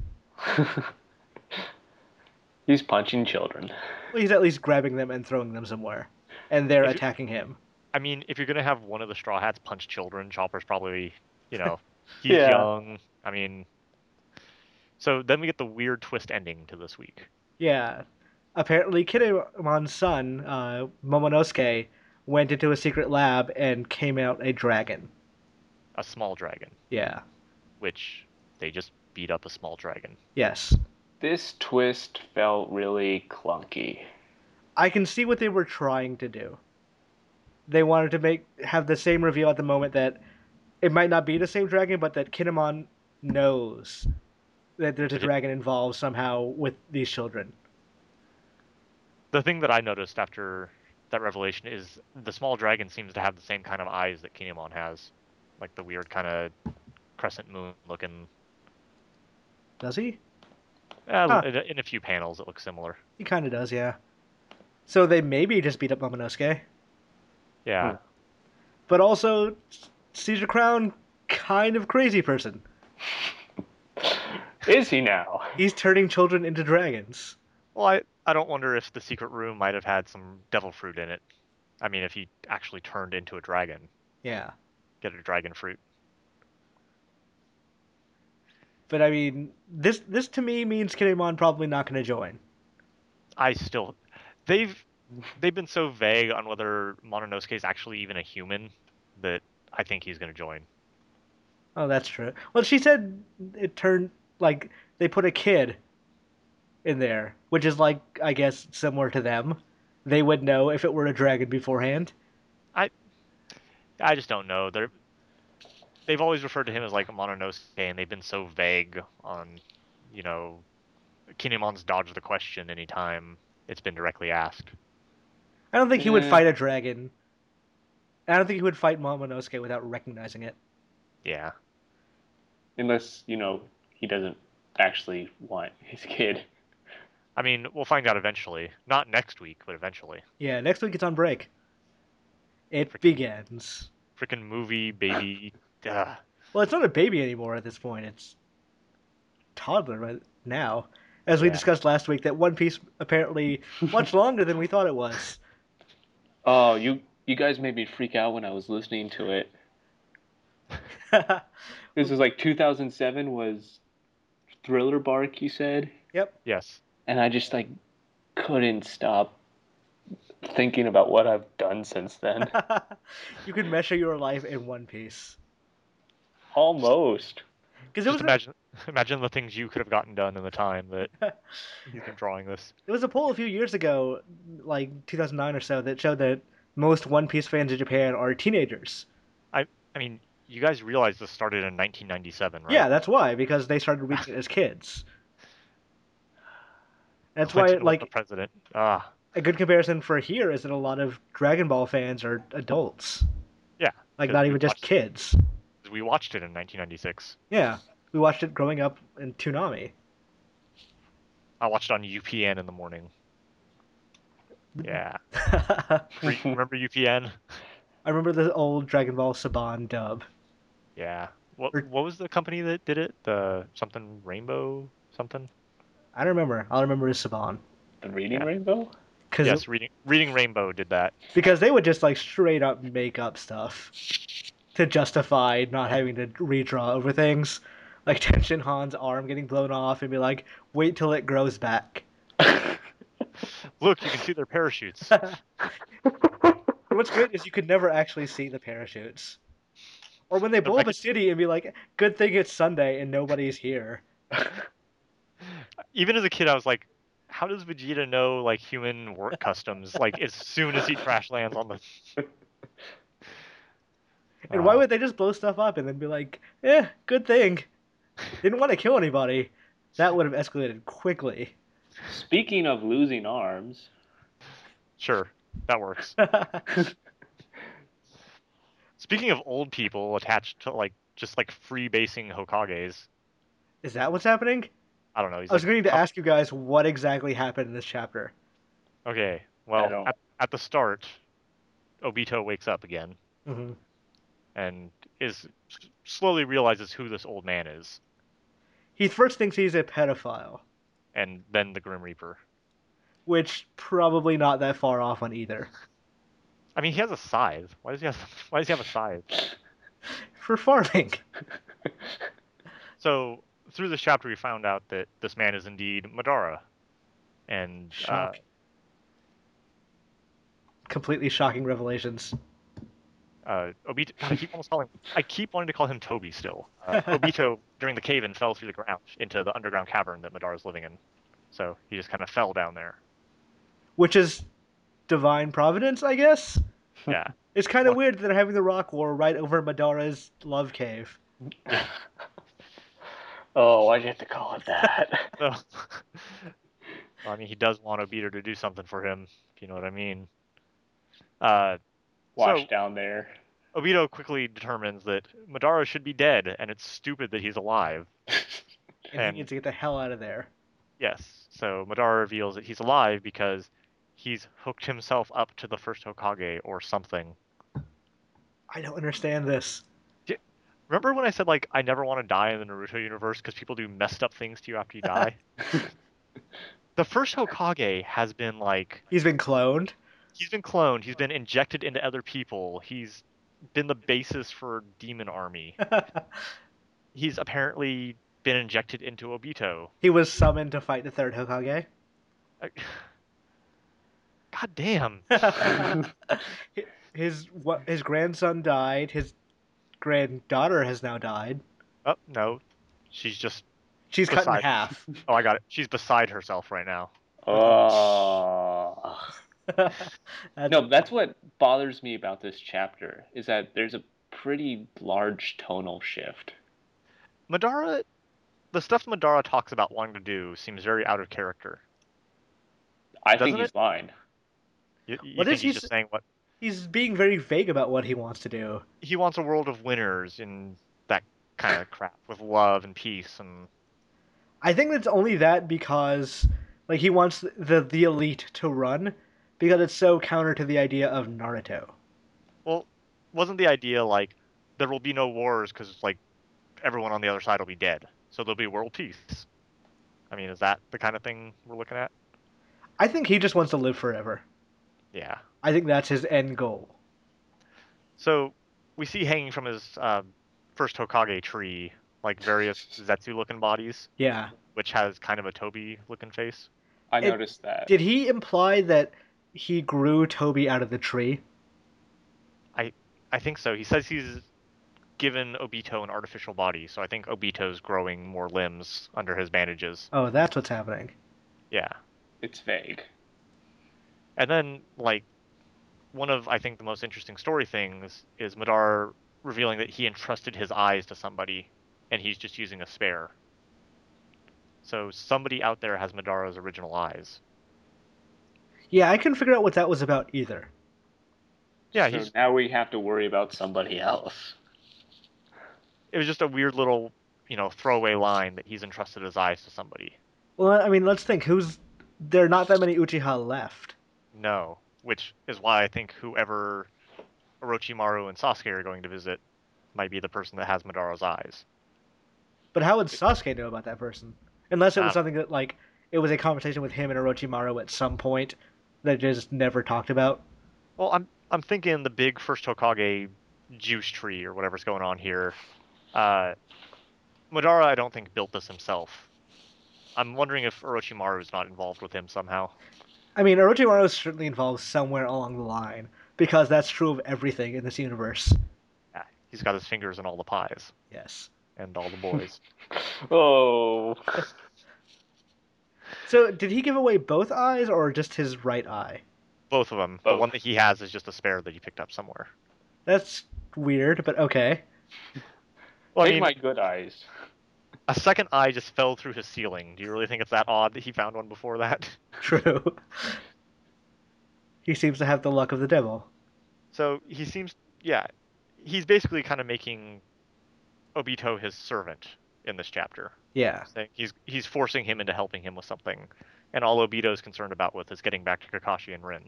He's punching children. Well, he's at least grabbing them and throwing them somewhere. And they're If you- attacking him. I mean, if you're gonna have one of the Straw Hats punch children, Chopper's probably, you know, he's Yeah. young. I mean, so then we get the weird twist ending to this week. Yeah. Apparently Kinemon's son, uh, Momonosuke, went into a secret lab and came out a dragon. A small dragon, Yeah. which they just beat up a small dragon. Yes. This twist felt really clunky. I can see what they were trying to do. They wanted to make have the same reveal at the moment that it might not be the same dragon, but that Kinemon knows that there's a dragon involved somehow with these children. The thing that I noticed after that revelation is the small dragon seems to have the same kind of eyes that Kinemon has, like the weird kind of crescent moon looking. Does he? Uh, Huh. in, a, in a few panels, it looks similar. He kind of does, yeah. So they maybe just beat up Momonosuke. Yeah. Hmm. But also, Caesar Crown, kind of crazy person. Is he now? He's turning children into dragons. Well, I, I don't wonder if the secret room might have had some devil fruit in it. I mean, if he actually turned into a dragon, Yeah. get a dragon fruit. But I mean, this this to me means Kinemon probably not going to join. I still, they've they've been so vague on whether Mononosuke is actually even a human that I think he's going to join. Oh, that's true. Well, she said it turned, like, they put a kid in there, which is, like, I guess, similar to them. They would know if it were a dragon beforehand. I I just don't know. They're they've always referred to him as like Mononosuke, and they've been so vague on, you know, Kinemon's dodged the question anytime it's been directly asked. I don't think he would Eh, fight a dragon. I don't think he would fight Momonosuke without recognizing it. Yeah. unless, you know, he doesn't actually want his kid. I mean, we'll find out eventually. Not next week, but eventually. Yeah, next week it's on break. It Freaking, begins. freaking movie, baby. Ugh. Well, it's not a baby anymore at this point. It's toddler right now. As we Yeah. discussed last week, that One Piece apparently much longer than we thought it was. Oh, you you guys made me freak out when I was listening to it. This was like two thousand seven was Thriller Bark, you said? Yep. Yes. And I just like couldn't stop thinking about what I've done since then. You could measure your life in One Piece. Almost. Because it was Just a, imagine, imagine the things you could have gotten done in the time that he's been drawing this. there was a poll a few years ago, like two thousand nine or so, that showed that most One Piece fans in Japan are teenagers. I, I mean, you guys realize this started in nineteen ninety-seven, right? Yeah, that's why, because they started reading it as kids. That's Clinton why, was the like, president. Ah, a good comparison for here is that a lot of Dragon Ball fans are adults. yeah. Like, 'cause not we even just watched- kids. 'cause We watched it in nineteen ninety-six. Yeah. We watched it growing up in Toonami. I watched it on U P N in the morning. Yeah. I Re- Remember U P N? remember the old Dragon Ball Saban dub. Yeah. What Or- what was the company that did it? The something Rainbow something? I don't remember. All I remember is Saban. The Reading Yeah. Rainbow? Cause Yes, it- reading Reading Rainbow did that. because they would just like straight up make up stuff to justify not having to redraw over things. Like Tenshin Han's arm getting blown off and be like, wait till it grows back. Look, you can see their parachutes. What's great is you could never actually see the parachutes. Or when they The blow up a rec- city and be like, good thing it's Sunday and nobody's here. Even as a kid, I was like, how does Vegeta know like human work customs? Like as soon as he crash lands on the. And why Uh, would they just blow stuff up and then be like, eh, good thing. Didn't want to kill anybody. That would have escalated quickly. Speaking of losing arms, Sure, that works. Speaking of old people attached to like just like free basing Hokages, Is that what's happening? I don't know. He's I was like, going to "Come-" ask you guys what exactly happened in this chapter. Okay, I well, don't- at, at the start, Obito wakes up again hmm and is s- slowly realizes who this old man is, He first thinks he's a pedophile, and then the Grim Reaper. which probably not that far off on either. I mean, he has a scythe. Why does he have? Why does he have a scythe? For farming. So through this chapter, we found out that this man is indeed Madara, and uh, Shock. Completely shocking revelations. uh, Obito. God, I keep almost calling. I keep wanting to call him Toby still. Uh, Obito during the cave-in fell through the ground into the underground cavern that Madara's living in, so he just kind of fell down there. Which is divine providence, I guess? Yeah. It's kind of Well- weird that they're having the rock war right over Madara's love cave. oh, why'd you have to call it that? So, well, I mean, he does want Obito to do something for him, if you know what I mean. Uh, Wash So- down there. Obito quickly determines that Madara should be dead, and it's stupid that he's alive. And, And- he needs to get the hell out of there. Yes, so Madara reveals that he's alive because he's hooked himself up to the first Hokage or something. I don't understand this. Remember when I said, like, I never want to die in the Naruto universe because people do messed up things to you after you die? The first Hokage has been, like, He's been cloned. he's been cloned, he's been injected into other people, he's been the basis for Demon Army. He's apparently been injected into Obito. He was summoned to fight the third Hokage. I- God damn. his what? His grandson died. His granddaughter has now died. Oh, no. She's just... She's cut in Beside- half. Oh, I got it. She's beside herself right now. Oh. That's No, that's what bothers me about this chapter is that there's a pretty large tonal shift. Madara, the stuff Madara talks about wanting to do seems very out of character, I think doesn't it? he's lying. You, you what is think he? he's s- just saying what He's being very vague about what he wants to do. he wants a world of winners and that kind of crap with love and peace and I think it's only that because like he wants the the elite to run because it's so counter to the idea of Naruto. well, wasn't the idea like there will be no wars because like everyone on the other side will be dead, so there'll be world peace. I mean, is that the kind of thing we're looking at? I think he just wants to live forever. Yeah. I think that's his end goal. So we see hanging from his uh, first Hokage tree like various Zetsu-looking bodies, Yeah. which has kind of a Toby-looking face. I It, noticed that. did he imply that he grew Toby out of the tree? I I think so. He says he's given Obito an artificial body, so I think Obito's growing more limbs under his bandages. Oh, that's what's happening. Yeah. It's vague. And then, like, one of, I think, the most interesting story things is Madara revealing that he entrusted his eyes to somebody, and he's just using a spare. So somebody out there has Madara's original eyes. Yeah, I couldn't figure out what that was about either. Yeah, So he's. now we have to worry about somebody else. It was just a weird little, you know, throwaway line that he's entrusted his eyes to somebody. Well, I mean, let's think. Who's there? Are not that many Uchiha left. No, which is why I think whoever Orochimaru and Sasuke are going to visit might be the person that has Madara's eyes. But how would Sasuke know about that person? Unless it was Um, something that like it was a conversation with him and Orochimaru at some point that just never talked about. well, I'm I'm thinking the big first Hokage juice tree or whatever's going on here. Uh, Madara, I don't think built this himself. I'm wondering if Orochimaru is not involved with him somehow. I mean, Orochimaru is certainly involved somewhere along the line because that's true of everything in this universe. Yeah, he's got his fingers in all the pies Yes. and all the boys. Oh. So, did he give away both eyes or just his right eye? Both of them. The Both. one that he has is just a spare that he picked up somewhere. That's weird, but okay. Well, I Take mean, my good eyes. a second eye just fell through his ceiling. Do you really think it's that odd that he found one before that? True. He seems to have the luck of the devil. So he seems, yeah, he's basically kind of making Obito his servant in this chapter. Yeah. Saying he's he's forcing him into helping him with something, and all Obito's concerned about with is getting back to Kakashi and Rin.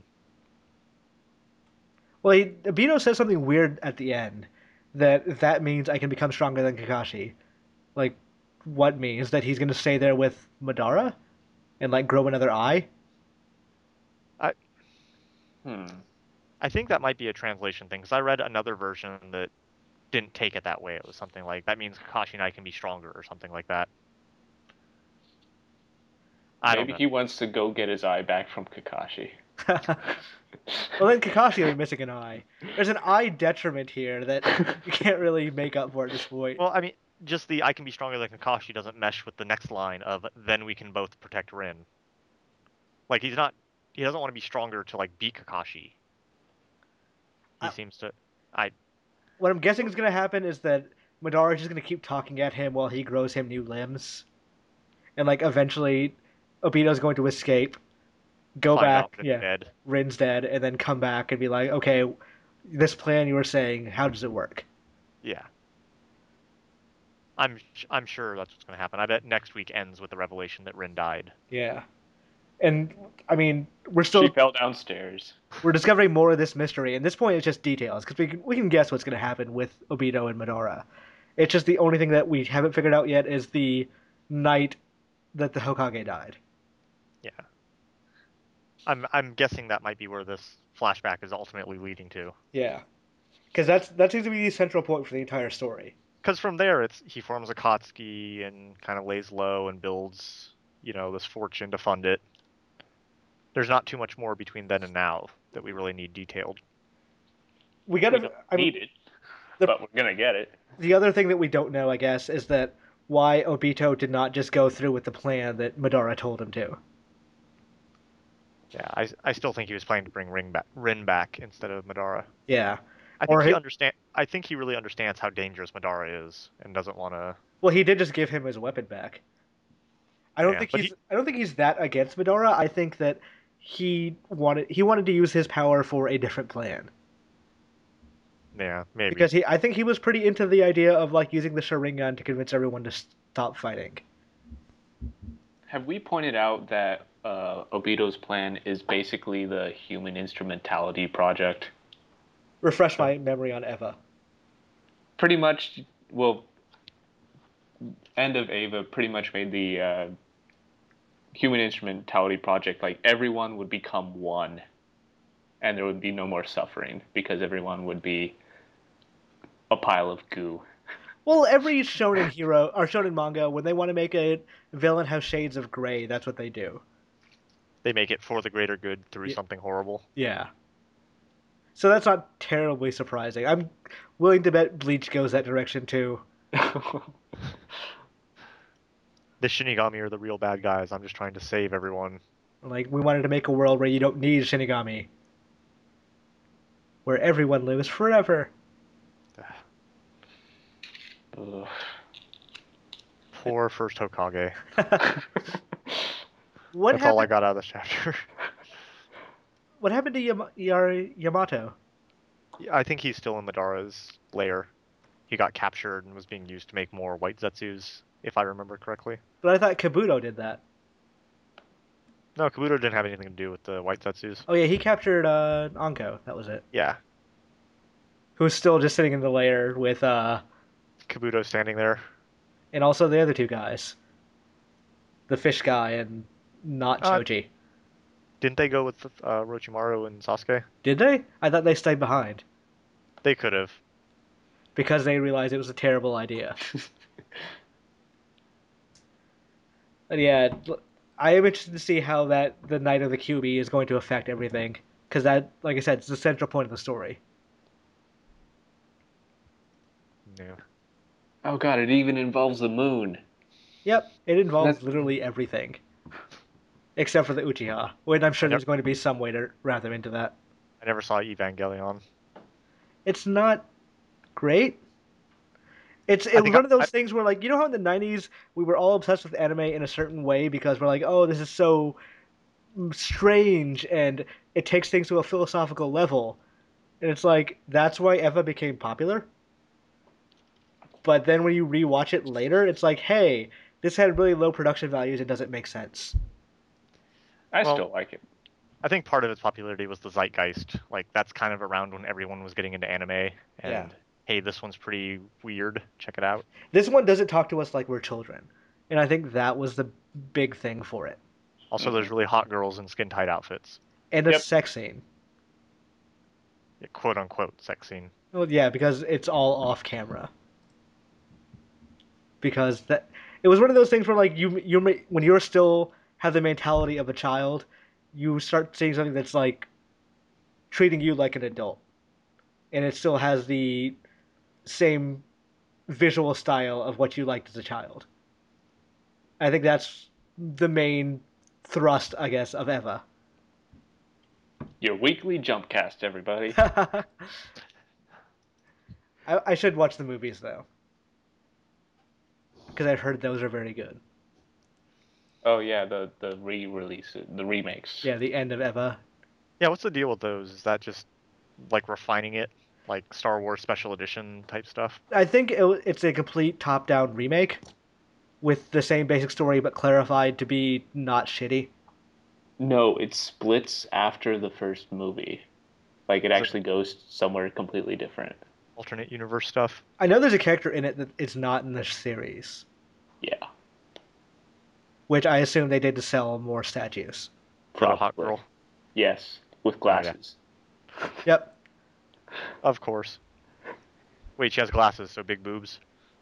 Well, he, Obito says something weird at the end that that means I can become stronger than Kakashi. Like, what means that he's going to stay there with Madara and like grow another eye? Hmm. I think that might be a translation thing because I read another version that didn't take it that way. It was something like that means Kakashi and I can be stronger or something like that. I Maybe don't know. he wants to go get his eye back from Kakashi. Well, then Kakashi will be missing an eye. There's an eye detriment here that you can't really make up for at this point. Well, I mean, just the I can be stronger than Kakashi doesn't mesh with the next line of then we can both protect Rin. Like he's not, he doesn't want to be stronger to like beat Kakashi. He I- seems to, I What I'm guessing is going to happen is that Madara is just going to keep talking at him while he grows him new limbs. And, like, eventually, Obito's going to escape, go find back, out Rin's yeah, dead. Rin's dead, and then come back and be like, okay, this plan you were saying, how does it work? Yeah. I'm I'm sure that's what's going to happen. I bet next week ends with the revelation that Rin died. Yeah. And, I mean, we're She still, fell downstairs. we're discovering more of this mystery. At this point, it's just details, because we can, we can guess what's going to happen with Obito and Madara. It's just the only thing that we haven't figured out yet is the night that the Hokage died. Yeah. I'm I'm guessing that might be where this flashback is ultimately leading to. Yeah. Because that's that seems to be the central point for the entire story. Because from there, it's he forms Akatsuki and kind of lays low and builds, you know, this fortune to fund it. There's not too much more between then and now that we really need detailed. We We gotta. don't I mean, need it, the- but we're gonna get it. the other thing that we don't know, I guess, is that why Obito did not just go through with the plan that Madara told him to. Yeah, I, I still think he was planning to bring Ring back, Rin back instead of Madara. Yeah. I think Or he he, understand. I think he really understands how dangerous Madara is and doesn't want to. well, he did just give him his weapon back. I don't Yeah, think but he's he. I don't think he's that against Madara. I think that he wanted he wanted to use his power for a different plan. Yeah, maybe. Because he I think he was pretty into the idea of like using the Sharingan to convince everyone to stop fighting. Have we pointed out that uh, Obito's plan is basically the human instrumentality project? Refresh So my memory on Eva. Pretty much, well, end of Ava pretty much made the uh, human instrumentality project like everyone would become one, and there would be no more suffering because everyone would be a pile of goo. Well, every shonen hero or shonen manga, when they want to make a villain have shades of gray, that's what they do. they make it for the greater good through Y- something horrible. Yeah. So that's not terribly surprising. I'm willing to bet Bleach goes that direction too. The Shinigami are the real bad guys. I'm just trying to save everyone. Like we wanted to make a world where you don't need Shinigami, where everyone lives forever. Ugh. Poor first Hokage. What That's all I happened? got out of this chapter. What happened to Yam- Yar- Yamato? I think he's still in Madara's lair. He got captured and was being used to make more white Zetsus, if I remember correctly. But I thought Kabuto did that. No, Kabuto didn't have anything to do with the white Zetsus. Oh yeah, he captured uh, Anko. That was it. Yeah, Who's still just sitting in the lair with uh, Kabuto standing there. and also the other two guys, the fish guy and not Uh, Choji. didn't they go with uh, Orochimaru and Sasuke? Did they? I thought they stayed behind They could have. because they realized it was a terrible idea. But yeah, I am interested to see how that the Night of the Q B is going to affect everything because that, like I said, it's the central point of the story. Yeah. Oh god, it even involves the moon. Yep, it involves That's literally everything except for the Uchiha. When I'm I sure never, there's going to be some way to wrap them into that. I never saw Evangelion. It's not great. It's I it was think I, one of those I, things where like you know how in the nineties we were all obsessed with anime in a certain way because we're like, oh, this is so strange and it takes things to a philosophical level. And it's like that's why Eva became popular. But then when you rewatch it later, it's like, hey, this had really low production values. It doesn't make sense. I well, still like it. I think part of its popularity was the zeitgeist. Like that's kind of around when everyone was getting into anime, Yeah. and hey, this one's pretty weird. Check it out. This one doesn't talk to us like we're children. And I think that was the big thing for it. Also, Hmm. there's really hot girls in skin tight outfits. And a Yep. sex scene. Yeah, quote unquote sex scene. Well, yeah, because it's all off camera. Because that it was one of those things where like you you may, when you're still have the mentality of a child, you start seeing something that's like treating you like an adult, and it still has the same visual style of what you liked as a child. I think that's the main thrust, I guess, of Eva. Your weekly jump cast, everybody. I, I should watch the movies though, because I've heard those are very good. Oh yeah, the the re-release, the remakes. Yeah, the end of Eva. Yeah, what's the deal with those? Is that just like refining it, like Star Wars Special Edition type stuff? I think it, it's a complete top-down remake with the same basic story but clarified to be not shitty. No, it splits after the first movie. Like it Is it actually goes somewhere completely different. alternate universe stuff? I know there's a character in it that is not in the series, Yeah, which I assume they did to sell more statues. For the hot probably. girl? Yes, with Oh, yeah. glasses. Yep. Of course. Wait, she has glasses, so big boobs.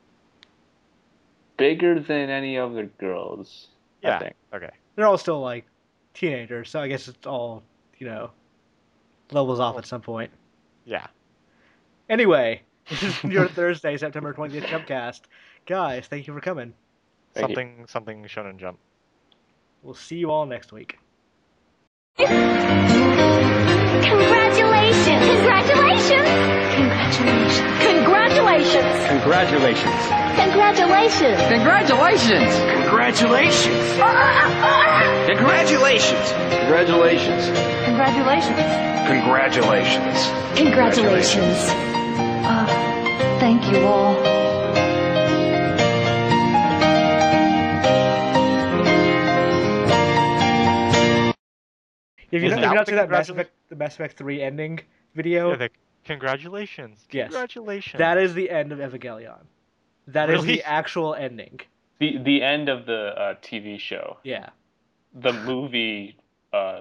Bigger than any other girls, I Yeah. think. Okay. They're all still like teenagers, so I guess it's all, you know, levels off Well, at some point. yeah. Anyway, this is your Thursday, September twentieth Jumpcast. Guys, thank you for coming. Thank you. Something something Shonen Jump. We'll see you all next week. Congratulations! Congratulations! Congratulations! Congratulations. Congratulations! Congratulations. Congratulations! Congratulations! Congratulations. Congratulations! Congratulations! Congratulations! Uh, thank you all. If you Is don't, that if you what not the see that Mass congratula- Effect, the Mass Effect three ending video, Yeah, the, congratulations. Yes. Congratulations. that is the end of Evangelion. That is Really? the actual ending. The the end of the uh, T V show. Yeah. The movie uh,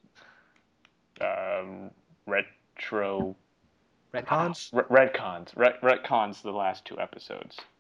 um, retro Retcons? Re- retcons Ret- retcons the last two episodes.